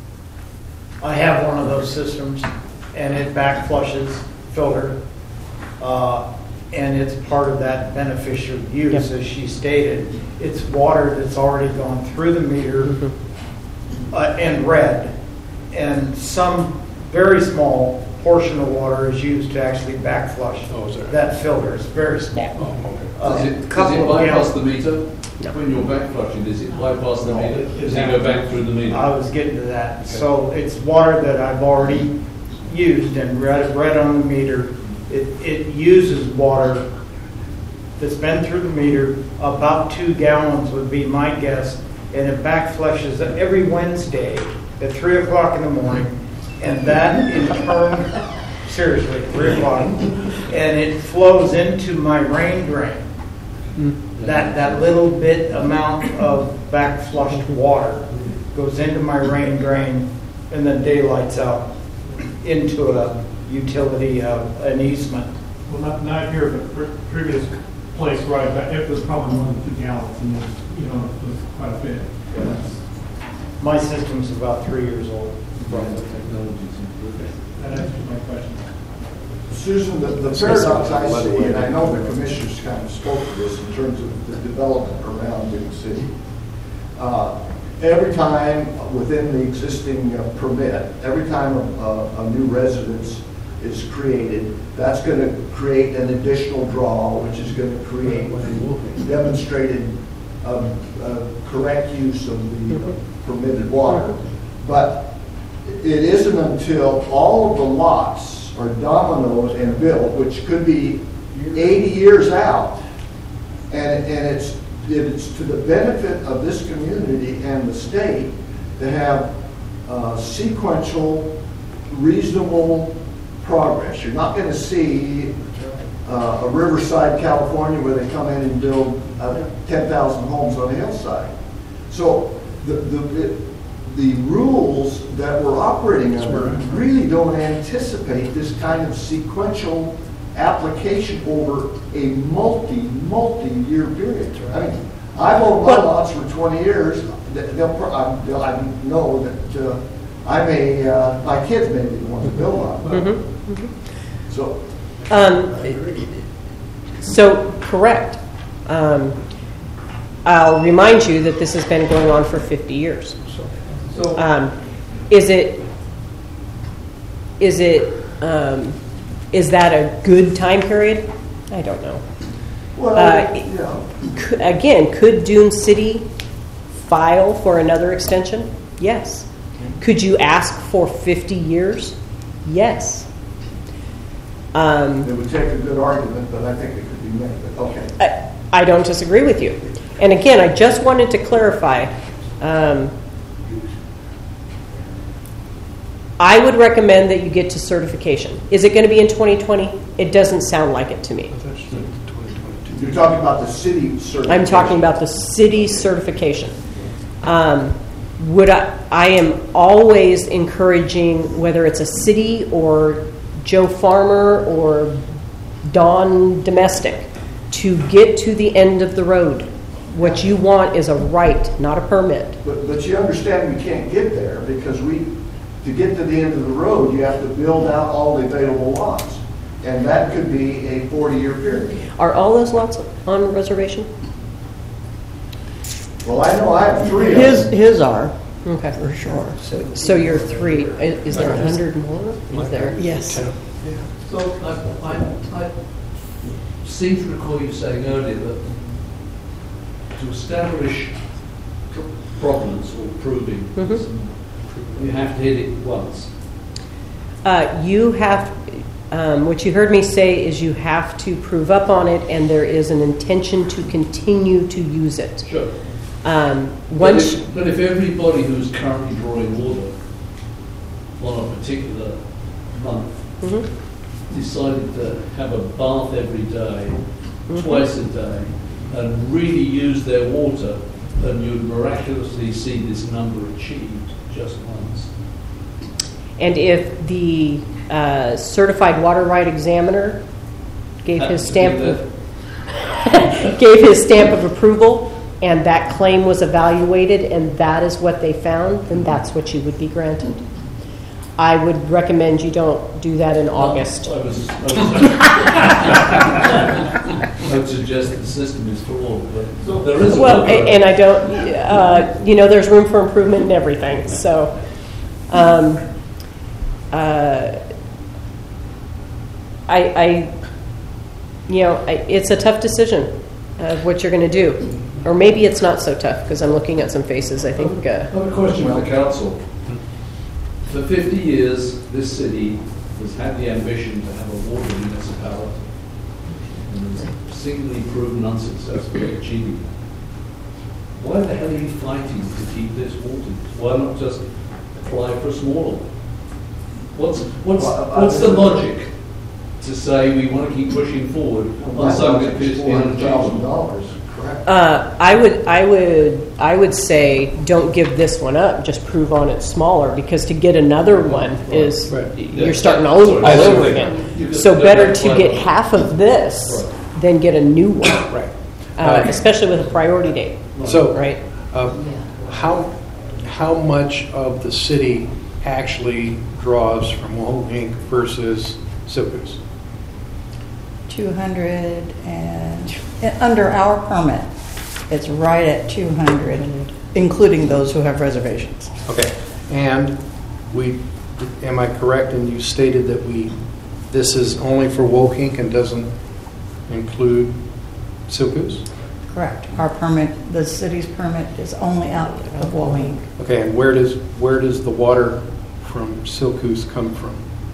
I have one of those systems, and it back flushes filter, uh, and it's part of that beneficial use, Yep. as she stated. It's water that's already gone through the meter uh, and read, and some very small portion of water is used to actually back flush Oh, is there? that filter. It's very small. Oh, okay. Uh, Does it, does couple it of bypass gallons. the meter? No. When you're back flushing, does it bypass the No, meter? it- Does it go back through the meter? I was getting to that. So it's water that I've already used and read, read on the meter. It, it uses water that's been through the meter. About two gallons would be my guess. And it back flushes every Wednesday at three o'clock in the morning. And that in turn, seriously, three o'clock. And it flows into my rain drain. That, that little bit amount of back flushed water goes into my rain drain and then daylights out into a utility, uh, an easement. Well, not, not here, but pre- previous place where I, got- it was probably more than two gallons, and it was, you know, it was quite a bit. That's- My system's about three years old. That answers my question. Susan, the, the paradox I see, and I know the commissioners kind of spoke to this in terms of the development around Dune City. Uh, Every time within the existing uh, permit, every time a, a new residence is created, that's going to create an additional draw, which is going to create the demonstrated um, uh, correct use of the uh, permitted water. But it isn't until all of the lots are dominoed and built, which could be eighty years out, and, and it's it's to the benefit of this community and the state to have uh, sequential, reasonable progress. You're not going to see uh, a Riverside, California, where they come in and build uh, ten thousand homes on a hillside. So the, the, the rules that we're operating under really don't anticipate this kind of sequential application over a multi, multi-year period. I mean, I've owned my lots for twenty years. They'll, pro- I, they'll, I know that uh, I may, uh, my kids may be the ones to build on. Mhm. So, Um, so, correct. Um, I'll remind you that this has been going on for fifty years. So, Um, is it, is it, um, is that a good time period? I don't know. well, Uh, you know, C- Again, could Dune City file for another extension? Yes. Could you ask for fifty years? Yes. Um, it would take a good argument, but I think it could be made, but okay. I, I don't disagree with you. And again, I just wanted to clarify. Um, I would recommend that you get to certification. Is it going to be in twenty twenty? It doesn't sound like it to me. You're talking about the city certification. I'm talking about the city certification. Um, would I, I am always encouraging, whether it's a city or Joe Farmer or Don Domestic, to get to the end of the road. What you want is a right, not a permit. But, but you understand we can't get there because we, to get to the end of the road, you have to build out all the available lots. And that could be a forty-year period. Are all those lots on reservation? Well, I know I have three of His, them. his are, Okay. for sure. So, So you're three. Is is there a hundred more? Is there? yes. So I, I, I seem to recall you saying earlier that to establish pr- provenance or proving, Mhm. you have to hit it once. Uh, you have, um, what you heard me say is you have to prove up on it, and there is an intention to continue to use it. Sure. Um, But once, if, but if everybody who's currently drawing water on a particular month Mhm. decided to have a bath every day, Mhm. twice a day, and really use their water, then you'd miraculously see this number achieved just once. and if the uh, certified water right examiner gave his stamp of, gave his stamp of approval, and that claim was evaluated, and that is what they found, then that's what you would be granted. I would recommend you don't do that in August. I was, I was I would suggest the system is flawed, but there is a Well, workaround. a- and I don't, uh, you know, there's room for improvement in everything, so, um, uh, I, I, you know, I, it's a tough decision of what you're going to do. Or maybe it's not so tough, because I'm looking at some faces, I think, uh, I have a question for the council. For fifty years, this city has had the ambition to have a water municipality, and has singularly proven unsuccessful at achieving that. Why the hell are you fighting to keep this water? Why not just apply for a smaller one? What's, what's, what's the logic to say we want to keep pushing forward on something that appears to be four hundred thousand unachievable? dollars, correct? uh, I would, I would, I would say, don't give this one up. Just prove on it smaller, because to get another one is Right. you're starting all, Sorry. all over You again. could- So better to Right. get half of this Right. than get a new one, Right. uh, especially with a priority date, So, right? uh, how, how much of the city actually draws from Wohink versus Silkus? two hundred and, under our permit, it's right at two hundred, including those who have reservations. Okay, and we, am I correct, and you stated that we, this is only for Wohink and doesn't include Silkus? Correct. Our permit, the city's permit is only out of Wauhing. Okay, and where does, where does the water from Silkus come from?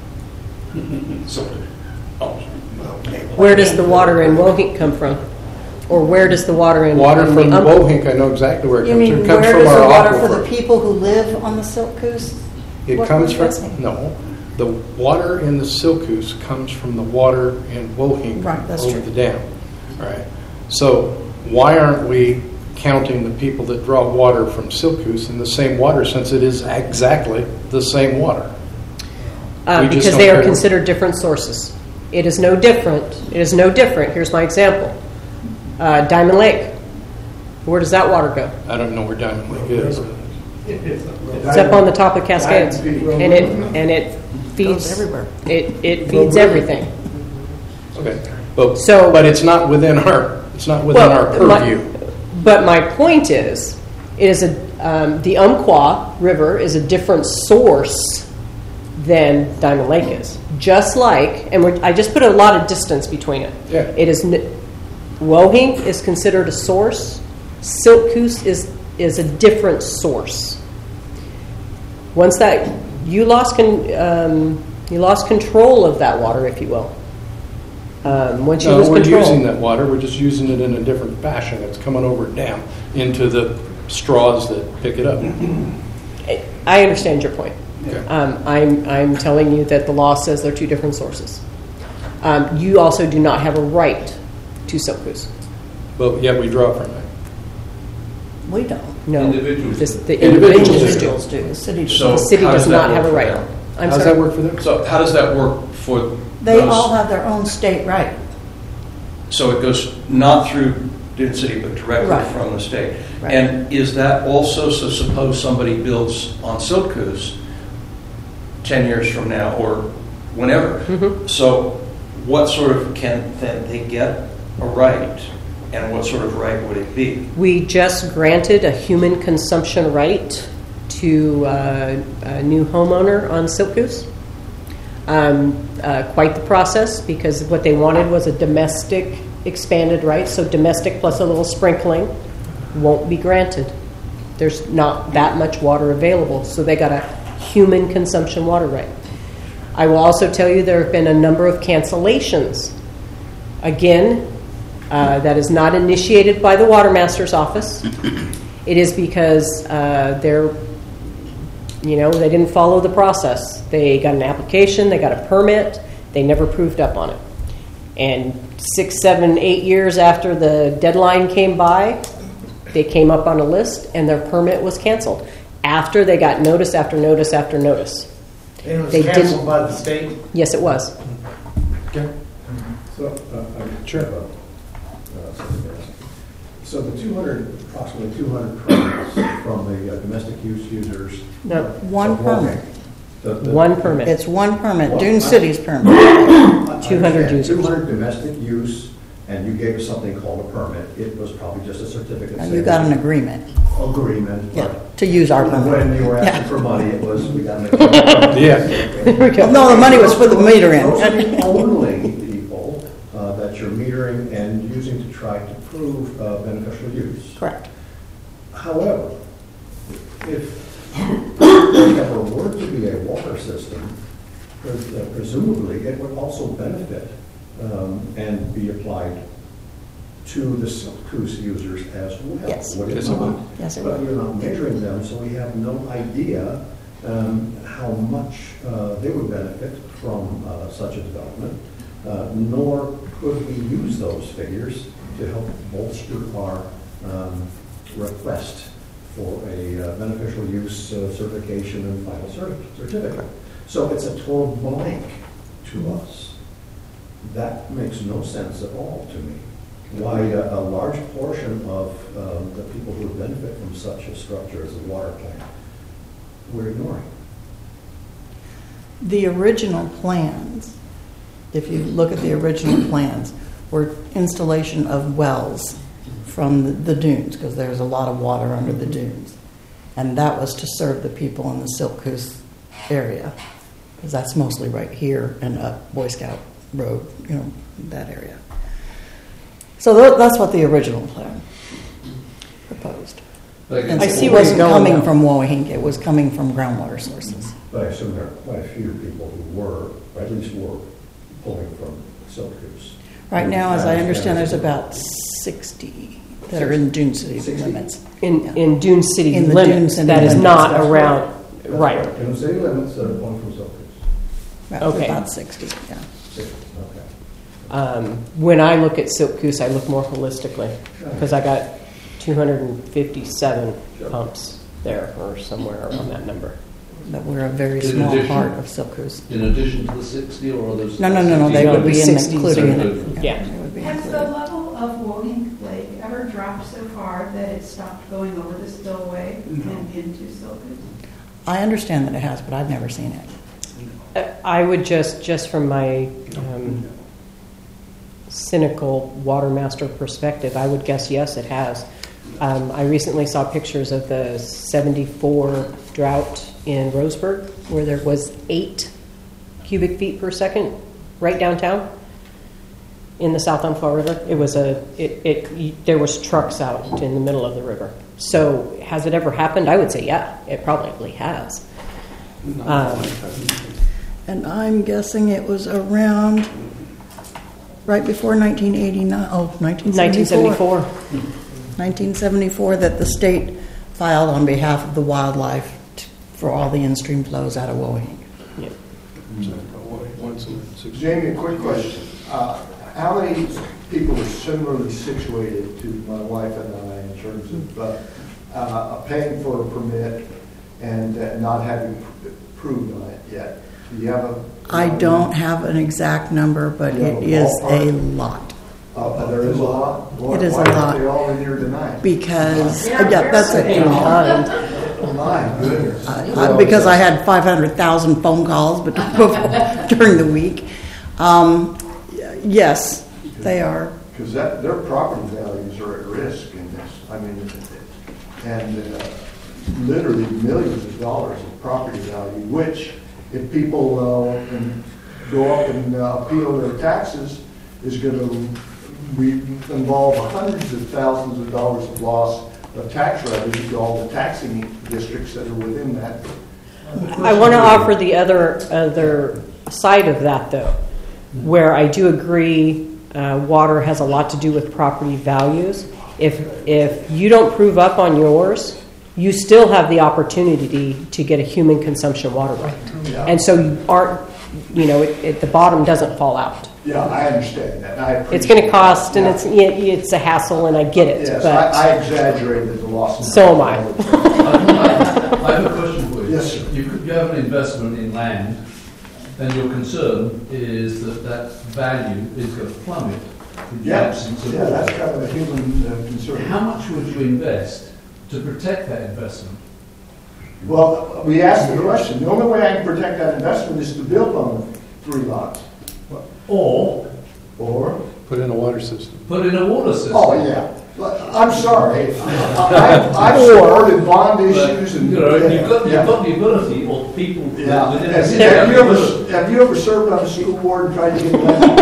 Where does the water in Wohink come from? Or where does the water in... Water in from the um- Wohink, I know exactly where it You comes mean, from. It comes where from does the our water for the aquifer. people who live on the Silk Coast? It What comes was from, that? no, the water in the Silkus comes from the water in Wohink. Right, that's over true. the dam. All right. So why aren't we counting the people that draw water from Silkus in the same water, since it is exactly the same water? Uh, We just because don't they are care. considered different sources. It is no different. It is no different. Here's my example. Uh, Diamond Lake. Where does that water go? I don't know where Diamond Lake is. It's up on the top of Cascades, and it and it feeds everywhere. It it feeds everything. Okay. But, So- but it's not within our, it's not within our my- purview. but my point is, it is a um, the Umpqua River is a different source than Diamond Lake is. Just like, and we're, I just put a lot of distance between it. Yeah. It is n- Wohink is considered a source. Silkus is is a different source. Once that you lost con, um, you lost control of that water, if you will. Um, once you No, lose we're control, using that water, we're just using it in a different fashion. It's coming over dam into the straws that pick it up. I understand your point. Okay. Um, I'm I'm telling you that the law says they're two different sources. Um, you also do not have a right to Silkus. But yet we draw from it. We don't. No, Individuals this, do. the Individuals individuals do. do. The city does So The city how does does that not have a work for right. them? I'm How does sorry. that work for them? So how does that work for They those? all have their own state right. So it goes not through Dune City, but directly Right. from the state. Right. And is that also, so suppose somebody builds on Silkus ten years from now or whenever. Mhm. So what sort of, can then they get a right? And what sort of right would it be? We just granted a human consumption right to uh, a new homeowner on Silkus. Um, uh, quite the process, because what they wanted was a domestic expanded right, so domestic plus a little sprinkling won't be granted. There's not that much water available, so they got a human consumption water right. I will also tell you there have been a number of cancellations. Again, uh, that is not initiated by the Water Master's office. It is because uh, they're, you know, they didn't follow the process. They got an application, they got a permit, they never proved up on it. And six, seven, eight years after the deadline came by, they came up on a list and their permit was canceled after they got notice after notice after notice. And it was They canceled didn't- by the state? Yes, it was. Okay. So, uh, I'm Sure. uh, uh, something to ask. So the two hundred, approximately two hundred permits from the uh, domestic use users. No, One of Walnut, permit. the- the- one permit. It's one permit, Well, Dune I- City's permit. I two hundred understand, users. two hundred domestic use, and you gave us something called a permit. It was probably just a certificate. And saying you got an agreement, Agreement. yeah, but to use our permit. When you were asking Yeah. for money, it was, we got to make. Yeah. Well, no, the money was for the metering. Those are the only people uh, that you're metering and using to try to prove uh, beneficial use. Correct. However, if there ever were to be a water system, pres- uh, presumably it would also benefit um, and be applied to the Silkus users as well. Yes. Would it Yes, it would. not? Yes, it But would. we're not measuring them, so we have no idea um, how much uh, they would benefit from uh, such a development, uh, nor could we use those figures to help bolster our um, request for a uh, beneficial use uh, certification and final certi- certificate. So it's a total blank to us. That makes no sense at all to me. Why a, a large portion of um, the people who would benefit from such a structure as a water plant, we're ignoring. The original plans, if you look at the original plans, were installation of wells from the, the dunes, because there's a lot of water under the dunes. And that was to serve the people in the Silkus area, because that's mostly right here and up Boy Scout Road, you know, that area. So tha- that's what the original plan proposed. They And I can- see it where you're wasn't going coming now. from Woahink, it was coming from groundwater sources. But I assume there are quite a few people who were, or at least were, pulling from Silkus. Right now, as I understand, there's about sixty that are in Dune City sixty? limits. In, in Dune City In the Dune limits, City that is limits, not That's around, That's right. In the city limits that are pulling from Silkus. Right, Okay. About sixty, yeah. Sixty, okay. Um, when I look at Silkus, I look more holistically, because I got two hundred fifty-seven Sure. pumps there, or somewhere around that number. But we're a very In small addition- part of Silkus. In addition to the sixty, or are those? No, no, no, no, they No, would be in- sixties including in are it. good. Yeah. They would be Has the included. level of Wohink Lake ever dropped so far that it stopped going over the spillway and into Silkus? I understand that it has, but I've never seen it. Uh, I would just, just from my um, cynical water master perspective, I would guess yes, it has. Um, I recently saw pictures of the seventy-four drought in Roseburg, where there was eight cubic feet per second right downtown in the South Umpqua River. It was a, it, it, there was trucks out in the middle of the river. So has it ever happened? I would say yeah, it probably has. Um, And I'm guessing it was around right before nineteen eighty-nine, oh, nineteen nineteen seventy-four. seventy-four. nineteen seventy-four, that the state filed on behalf of the wildlife t- for all the in-stream flows out of Woahink. Yeah. Jamie, a quick question. Uh, how many people are similarly situated to my wife and I in terms of uh, uh, paying for a permit and uh, not having approved on it yet? Do you have a? I don't have an exact number, but You have it a is a ballpark? lot. Uh, there is a lot. Why- It is a why lot. aren't they all in here tonight? Because, Yeah, yeah, that's a, Oh, my goodness. I- I- because I had five hundred thousand phone calls but during the week. Um, yes, they are. Because that, their property values are at risk in this. I mean, and uh, literally millions of dollars of property value, which if people uh, can go up and uh, appeal their taxes, is going to involve hundreds of thousands of dollars of loss of tax revenue to all the taxing districts that are within that. I want to offer the other other side of that, though, where I do agree uh, water has a lot to do with property values. If if you don't prove up on yours, you still have the opportunity to get a human consumption water right, Yeah. and so you aren't, you know, it, it, the bottom doesn't fall out. Yeah, I understand that. I It's going to appreciate cost, that. and Yeah. it's it's a hassle, and I get it. Yes, but I, I exaggerated the loss. So am I. I have a question for you. Yes, sir. You could you have an investment in land, and your concern is that that value is going to plummet in the Yeah, absence of yeah, that's water. kind of a human uh, concern. How much would you invest to protect that investment? Well, we asked the question. The only way I can protect that investment is to build on three lots. Or Or, Put in a water system. put in a water system? oh, yeah. I'm sorry. I- I've supported bond But, issues and. you know, you've got, Yeah. you've got the ability of people Yeah. within the Have city. have you ever, have you ever served on a school board and tried to get elected?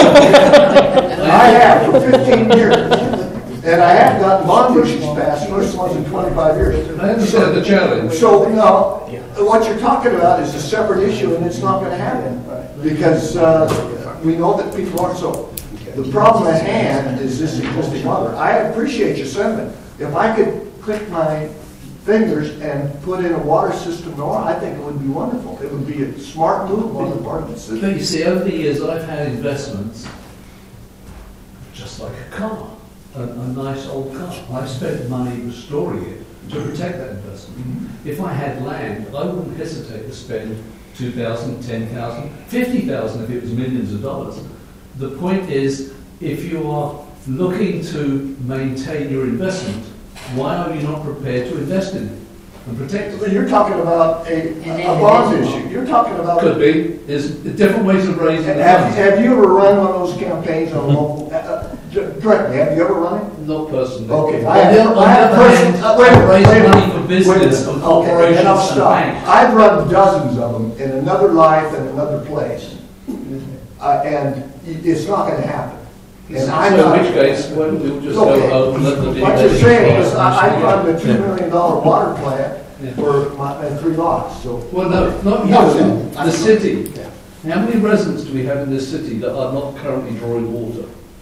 I have for fifteen years. And I have gotten bond issues passed, first ones in twenty-five years. I understand the challenge. So, no, what you're talking about is a separate issue, and it's not gonna happen, because, uh, we know that people aren't, so, the problem at hand is this existing water. I appreciate your sentiment. If I could click my fingers and put in a water system, Nora, I think it would be wonderful. It would be a smart move on the part of the city. But you see, over the years, I've had investments, just like a car, a, a nice old car. I've spent money restoring it to protect that investment. If I had land, I wouldn't hesitate to spend two thousand, ten thousand, fifty thousand if it was millions of dollars. The point is, if you are looking to maintain your investment, why are you not prepared to invest in it and protect it? But you're talking about a, a bond issue. You're talking about. Could be. There's different ways of raising the Have, funds. have you ever run one of those campaigns on local, uh, uh, directly, have you ever run it? Not personally. Okay. On the on the other hand, I raise money for business and Okay, corporations then I'll and stop. banks. I've run dozens of them in another life and another place. Uh, and it's not gonna happen. And I'm So not- in which case, why don't we just Okay. go home and let the What you're saying is, I, I run the two million dollar water plant Yeah. for my, my three lots, so. Well, no, not No, you, no. the city. Yeah. How many residents do we have in this city that are not currently drawing water?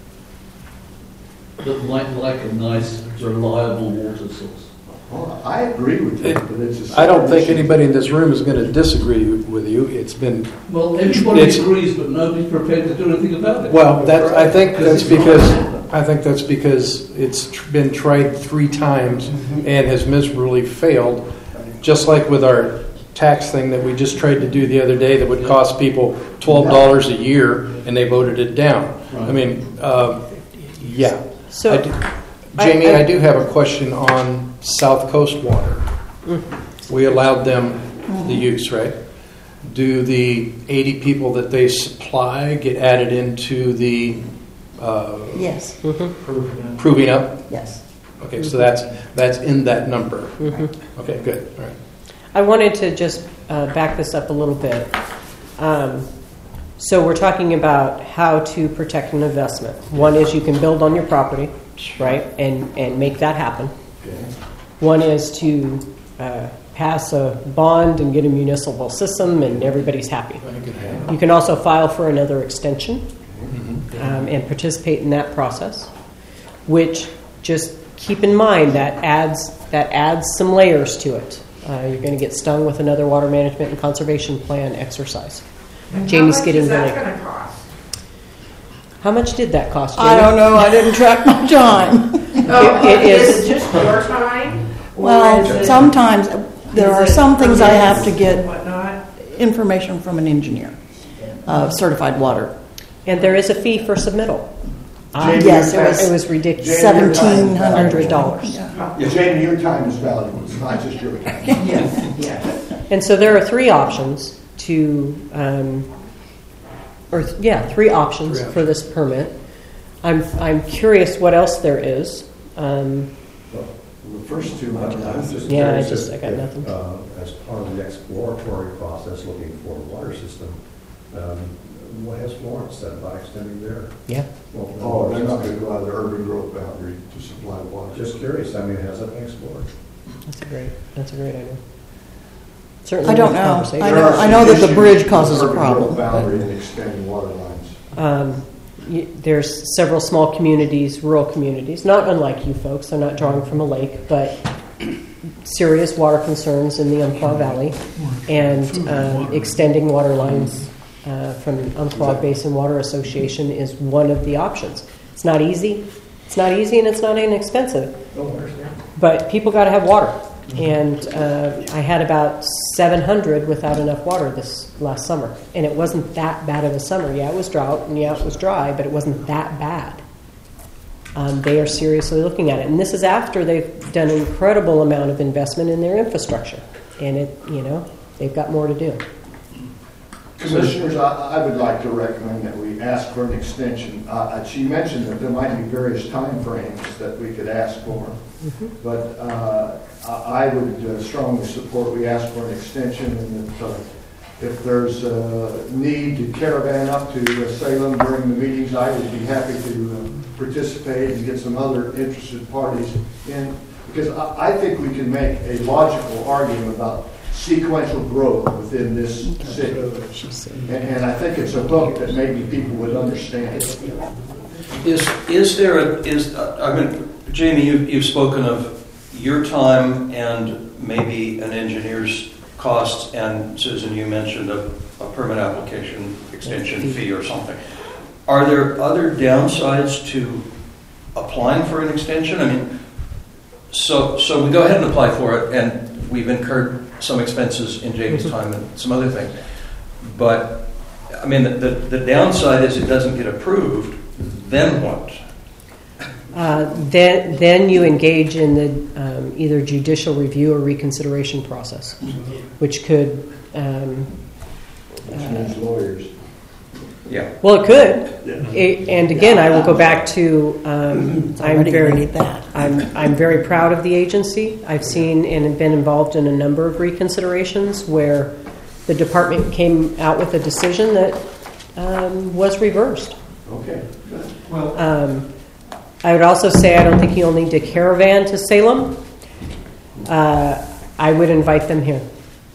That might like a nice, reliable water source? Well, I agree with you, but it's a. I don't think separate issue. anybody in this room is going to disagree with you. It's been, Well, everybody It's- agrees, but nobody's prepared to do anything about it. well, that, I think that's Because it's because, not- I think that's because it's tr- been tried three times and has miserably failed. Just like with our tax thing that we just tried to do the other day that would cost people twelve dollars a year and they voted it down. I mean, um, yeah. So, I do- I- Jamie, I- I do have a question on South Coast Water. We allowed them the use, right? Do the eighty people that they supply get added into the uh, Yes, proving up? yes. Okay, so that's that's in that number. Okay, good. All right. I wanted to just uh, back this up a little bit. Um, so we're talking about how to protect an investment. One is you can build on your property, right, and, and make that happen. One is to uh, pass a bond and get a municipal system and everybody's happy. You can also file for another extension um, and participate in that process, which just keep in mind that adds, that adds some layers to it. Uh, you're going to get stung with another water management and conservation plan exercise. And Jamie's how much getting is that really- gonna cost? How much did that cost you? I don't know, I didn't track my time. Oh, It- it is is- it just your time? Or Well, is it- sometimes, there is are it some things I have to permits get and Whatnot? information from an engineer, uh, certified water. And there is a fee for submittal. Jamie, yes, your it was- time- It was ridiculous. Jamie, your time is seventeen hundred valuable. dollars. Yeah, Jamie, your time is valuable, it's not just your time. Yes, yes. And so there are three options to, um, or th- yeah, three options for this permit. I'm I'm curious what else there is. Um, Well, The first two, I I was just Yeah, I curious just- if- I got if, nothing. uh, as part of the exploratory process, looking for a water system, um, what has Florence said about extending their? yeah. well, their Oh, water they're not system? gonna go out of their urban growth boundary to supply water. Just curious, I mean, has it been explored? That's a great. That's a great idea. Certainly, I don't worth know. conversation. I There know- are some I know that the issues bridge with causes a urban growth problem, but- Boundary and extending water lines. Um, y- there's several small communities, rural communities, not unlike you folks. They're not drawing from a lake, but serious water concerns in the Umpqua Valley, and um, extending water lines uh, from Umpqua Basin Water Association is one of the options. It's not easy. It's not easy, and it's not inexpensive. But people got to have water, and uh, I had about seven hundred without enough water this last summer, and it wasn't that bad of a summer. Yeah, it was drought, and yeah, it was dry, but it wasn't that bad. Um, they are seriously looking at it, and this is after they've done an incredible amount of investment in their infrastructure, and it, you know, they've got more to do. Commissioners, I, I would like to recommend that we ask for an extension. Uh, she mentioned that there might be various timeframes that we could ask for, but uh, I I would uh, strongly support we ask for an extension, and that uh, if there's a need to caravan up to uh, Salem during the meetings, I would be happy to uh, participate and get some other interested parties in, because I, I think we can make a logical argument about sequential growth within this city. And, and I think it's a hook that maybe people would understand. Is, is there a, is, uh, I mean, Jamie, you've, you've spoken of your time and maybe an engineer's costs, and Susan, you mentioned a, a permit application extension fee or something. Are there other downsides to applying for an extension? I mean, so, so we go ahead and apply for it, and we've incurred some expenses in Jamie's time and some other things. But, I mean, the, the, the downside is it doesn't get approved, then what? Uh, then, then you engage in the um, either judicial review or reconsideration process, which could. Um, Engineers, lawyers. Yeah. well, it could. It, and again, I will go back to. Um, I'm already very. ready that. I'm I'm very proud of the agency. I've seen and been involved in a number of reconsiderations where the department came out with a decision that um, was reversed. Okay, good. Well, Um, I would also say I don't think you'll need to caravan to Salem. Uh, I would invite them here.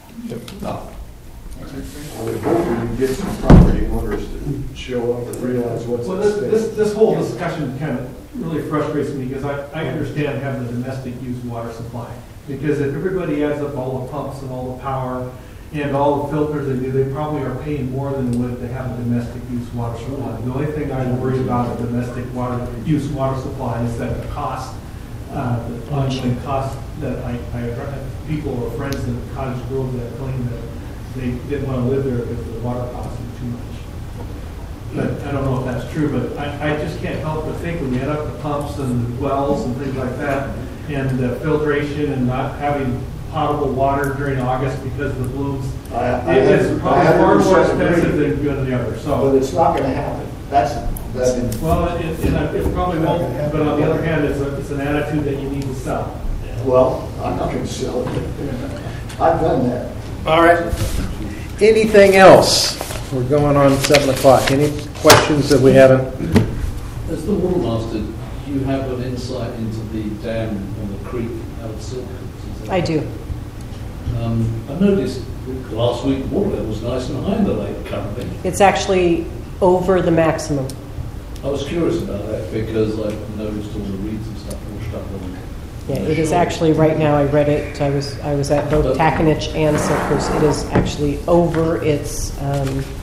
I would hope we can get some property owners to show up and realize what's well, at this, stake. this, this whole discussion kind of really frustrates me because I, I understand having the domestic use water supply. Because if everybody adds up all the pumps and all the power and all the filters they do, they probably are paying more than would to have a domestic use water supply. The only thing I worry about a domestic water use water supply is that the cost, uh, the ongoing cost that I, I have people or friends in Cottage Grove that claim that they didn't want to live there because the water cost was too much. But I don't know if that's true, but I, I just can't help but think when you add up the pumps and the wells and things like that, and the filtration and not having potable water during August because of the blooms, I- I it is hundred- probably I far more hundred percent expensive agree. than doing the other, But so. it's not gonna happen. That's, that's. Well, it, it, it probably won't, but on the other hand, it's a, it's an attitude that you need to sell. Well, I'm not gonna sell it. I've done that. All right. Anything else? We're going on seven o'clock. Any questions that we haven't? As the water master, do you have an insight into the dam on the creek out of Silk? I do. Um, I noticed last week the water level was nice and high in the lake currently. It's actually over the maximum. I was curious about that because I noticed all the reeds and stuff washed up on Yeah, it is actually right now. I read it. I was I was at both Taconich and Silkhurst. It is actually over its um,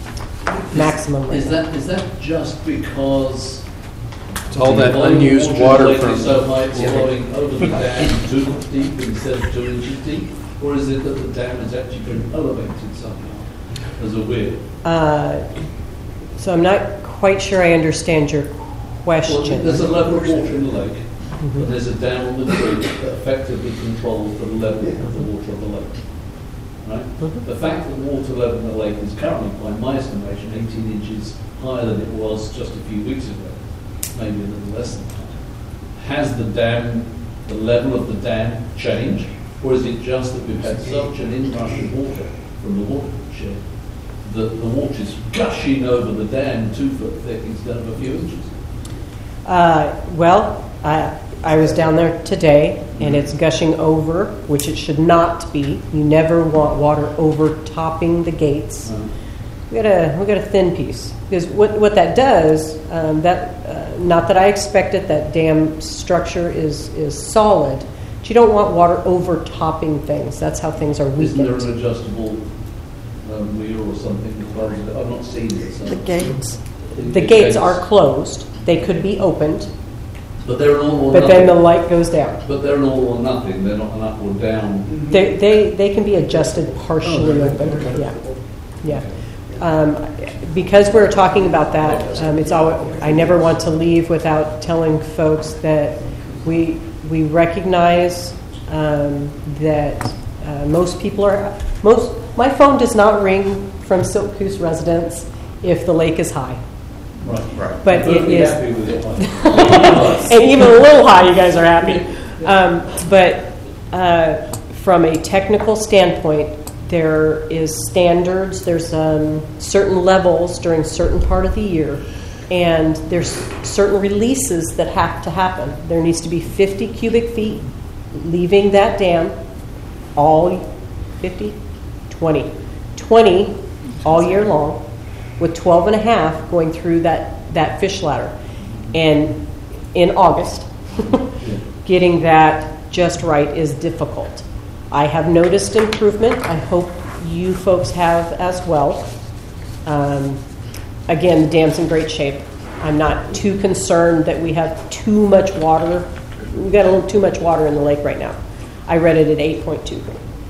maximum right Is now. that, is that just because It's all that the volume of unused is water lately from. so high it's flowing over the dam two foot deep instead of two inches deep? Or is it that the dam has actually been elevated somehow as a weir? Uh, So I'm not quite sure I understand your Well, question. there's a level of water in the lake, and there's a dam on the creek that effectively controls the level of the water of the lake. Right? The fact that the water level in the lake is currently, by my estimation, eighteen inches higher than it was just a few weeks ago, maybe a little less than that. Has the dam, the level of the dam changed, or is it just that we've had such an inrush of water from the watershed that the water's gushing over the dam two foot thick instead of a few inches? Uh, well, I, I was down there today, and it's gushing over, which it should not be. You never want water overtopping the gates. Um, We got a we got a thin piece, because what what that does, um, that uh, not that I expected, that dam structure is is solid, but you don't want water overtopping things. That's how things are Isn't there weakened. an adjustable um, wheel or something as well? I've not seen it. So. The gates. The gates are closed. They could be opened, But they're an all or but nothing. then the light goes down. But they're an all or nothing. They're not an up or down. They they they can be adjusted partially Oh, open. Yeah, yeah. Um, because we're talking about that, um, it's all. I never want to leave without telling folks that we we recognize um, that uh, most people are most. My phone does not ring from Silk Coos residents if the lake is high. Right, right. But I'm it perfectly is- happy with it. And even a little high, you guys are happy. Um, but uh, from a technical standpoint, there is standards. There's um, certain levels during certain part of the year, and there's certain releases that have to happen. There needs to be fifty cubic feet leaving that dam, all fifty, twenty, twenty all year long, with twelve and a half going through that, that fish ladder. And in August, getting that just right is difficult. I have noticed improvement. I hope you folks have as well. Um, again, the dam's in great shape. I'm not too concerned that we have too much water. We've got a little too much water in the lake right now. I read it at eight point two.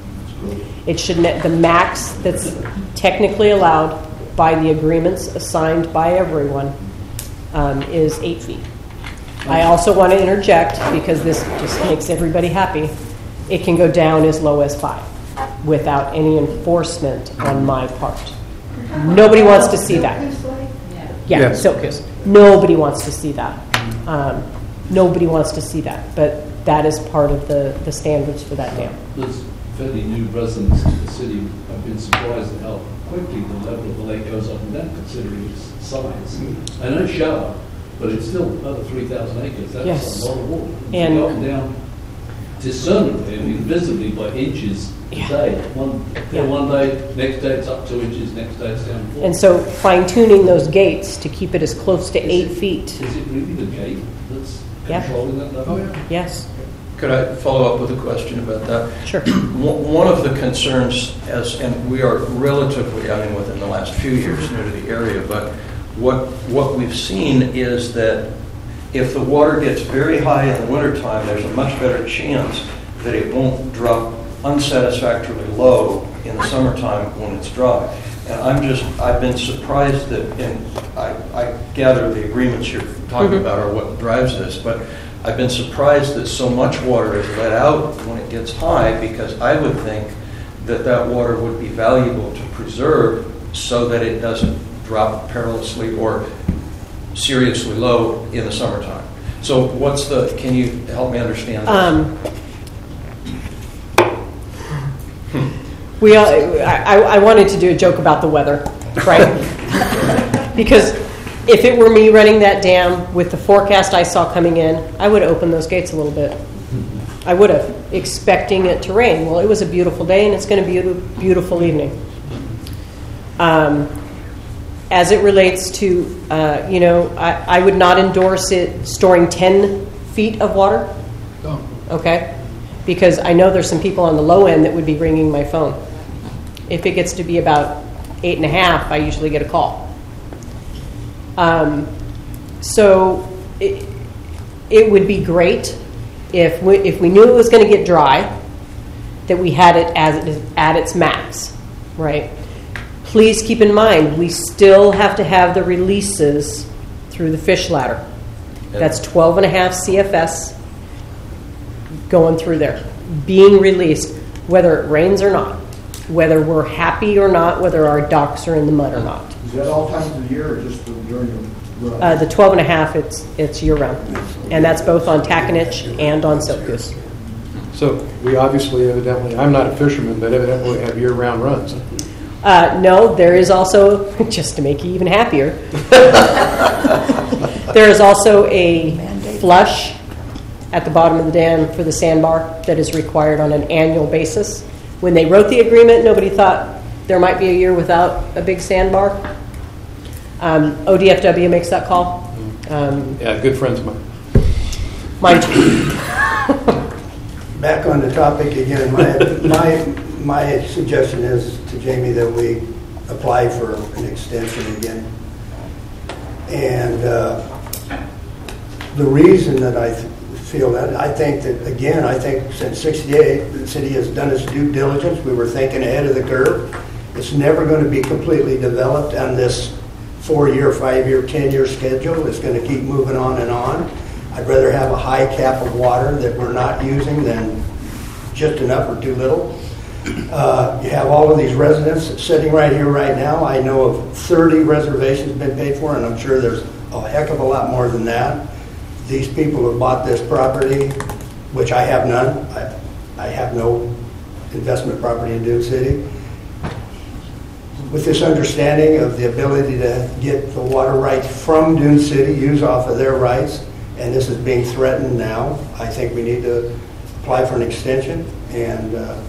It should net the max that's technically allowed by the agreements assigned by everyone um, is eight feet. I also want to interject, because this just makes everybody happy. It can go down as low as five without any enforcement on my part. Nobody wants to see that. Yeah, Yes. Silk Coos. Nobody wants to see that. Um, nobody wants to see that. But that is part of the, the standards for that dam. There's fairly new residents to the city. I've been surprised at how quickly the level of the lake goes up and down, considering its size. I know it's shallow, but it's still over three thousand acres. That's Yes. a lot of water. It's And- up and down discernibly, I mean, visibly by inches a Yeah. day. One, Yeah. one day, next day it's up two inches, next day it's down four. And so fine tuning those gates to keep it as close to Is eight it- feet. Is it really the gate that's Yeah. controlling that level? Yes, Could I follow up with a question about that? sure. One one of the concerns, as and we are relatively, I mean, within the last few years new to the area, but what what we've seen is that if the water gets very high in the wintertime, there's a much better chance that it won't drop unsatisfactorily low in the summertime when it's dry. And I'm just, I've been surprised that, and I, I gather the agreements you're talking Mhm. about are what drives this, but I've been surprised that so much water is let out when it gets high, because I would think that that water would be valuable to preserve so that it doesn't drop perilously or seriously low in the summertime. So what's the, can you help me understand this? Um, we all, I, I wanted to do a joke about the weather, right? Because if it were me running that dam with the forecast I saw coming in, I would open those gates a little bit. I would have, expecting it to rain. Well, it was a beautiful day, and it's going to be a beautiful evening. Um, as it relates to, uh, you know, I, I would not endorse it storing ten feet of water. Okay? Because I know there's some people on the low end that would be ringing my phone. If it gets to be about eight and a half, I usually get a call. Um, so it, it would be great if we, if we knew it was going to get dry, that we had it as it, at its max, right? Please keep in mind, we still have to have the releases through the fish ladder. That's twelve and a half C F S going through there, being released, whether it rains or not, whether we're happy or not, whether our docks are in the mud or not. Is that all times of the year or just during the run? Uh, the twelve and a half, it's, it's year round. And that's both on Taconich and on Silk Goose. So we obviously, evidently, I'm not a fisherman, but evidently we have year-round runs. Uh, no, there is also, just to make you even happier, there is also a flush at the bottom of the dam for the sandbar that is required on an annual basis. When they wrote the agreement, nobody thought there might be a year without a big sandbar. Um, O D F W makes that call. Um, Yeah, good friends of mine. mine too. Back on the topic again, my, my, my suggestion is to Jamie that we apply for an extension again. And uh, the reason that I th- feel that, I think that, again, I think since sixty-eight, the city has done its due diligence. We were thinking ahead of the curve. It's never going to be completely developed on this four-year, five-year, ten-year schedule. It's going to keep moving on and on. I'd rather have a high cap of water that we're not using than just enough or too little. Uh, you have all of these residents sitting right here right now. I know of thirty reservations been paid for, and I'm sure there's a heck of a lot more than that. These people have bought this property, which I have none. I, I have no investment property in Dune City. With this understanding of the ability to get the water rights from Dune City, use off of their rights, and this is being threatened now, I think we need to apply for an extension and uh,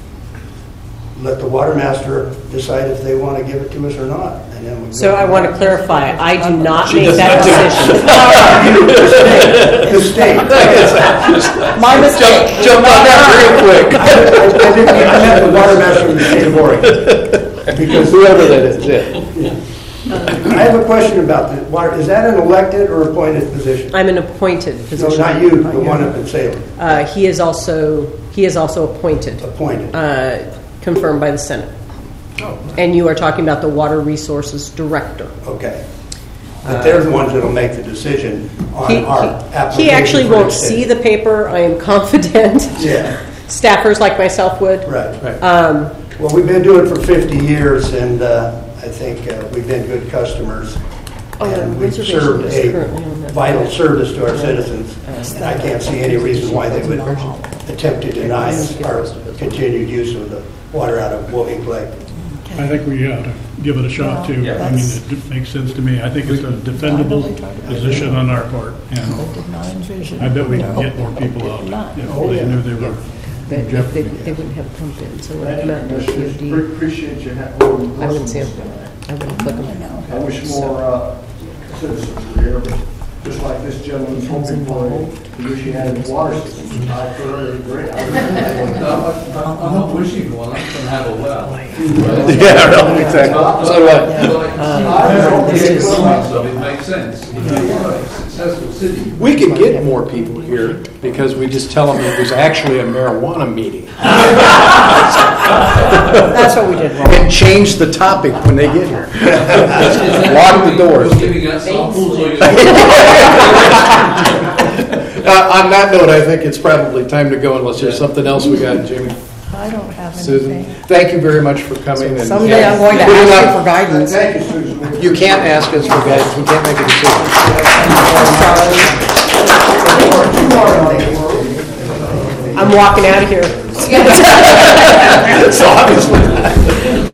let the water master decide if they want to give it to us or not. And then we So go I from want to there. clarify, I do not She make does that not do decision. The state. My mistake. Jump on that real quick. I I didn't even have the water master in the state of Oregon. Because whoever that is, yeah. I have a question about the water. Is that an elected or appointed position? I'm an appointed No, position. not you, the one up in Salem. Uh, he is also, he is also appointed, Appointed. uh, confirmed by the Senate. And you are talking about the Water Resources Director. Okay. But they're the ones that'll make the decision on He, our he- application. he actually for won't extension. see the paper, I am confident. Yeah, Staffers like myself would. right. Right. Um, Well, we've been doing it for fifty years, and uh, I think uh, we've been good customers. Oh, the And we've reservation served is a currently on the- vital service to our citizens. And I can't see any reason why they would attempt to deny us our continued use of the water out of Woking Lake. I think we ought to give it a shot too. I mean, it d- makes sense to me. I think it's a defendable position on our part, and I bet we can get more people out if they knew they were But in they, jeopardy. they wouldn't have pumped in, so when I Thank come you, out and do Commissioners. P O Pre- D, Appreciate you having. I wouldn't see them. I wouldn't click them. I wish more uh, citizens were here, but just like this gentleman's hoping for, he wish he had his water system. I thoroughly agree. I really do. I'm I'm not wishing for one, I'm going to have a well. Yeah, no, exactly. So do I. The economics of it makes sense. You know, you're a successful city. We could get more people here because we just tell them it was actually a marijuana meeting. That's what we did wrong. And change the topic when they get here. Lock the doors. You're giving out samples or you're... Uh, on that note, I think it's probably time to go unless there's something else we got, Jamie. I don't have Susan, anything. thank you very much for coming. and- Someday I'm going to Putting ask you up- for guidance. Thank you, Susan. You can't ask us for guidance, we can't make a decision. I'm walking out of here.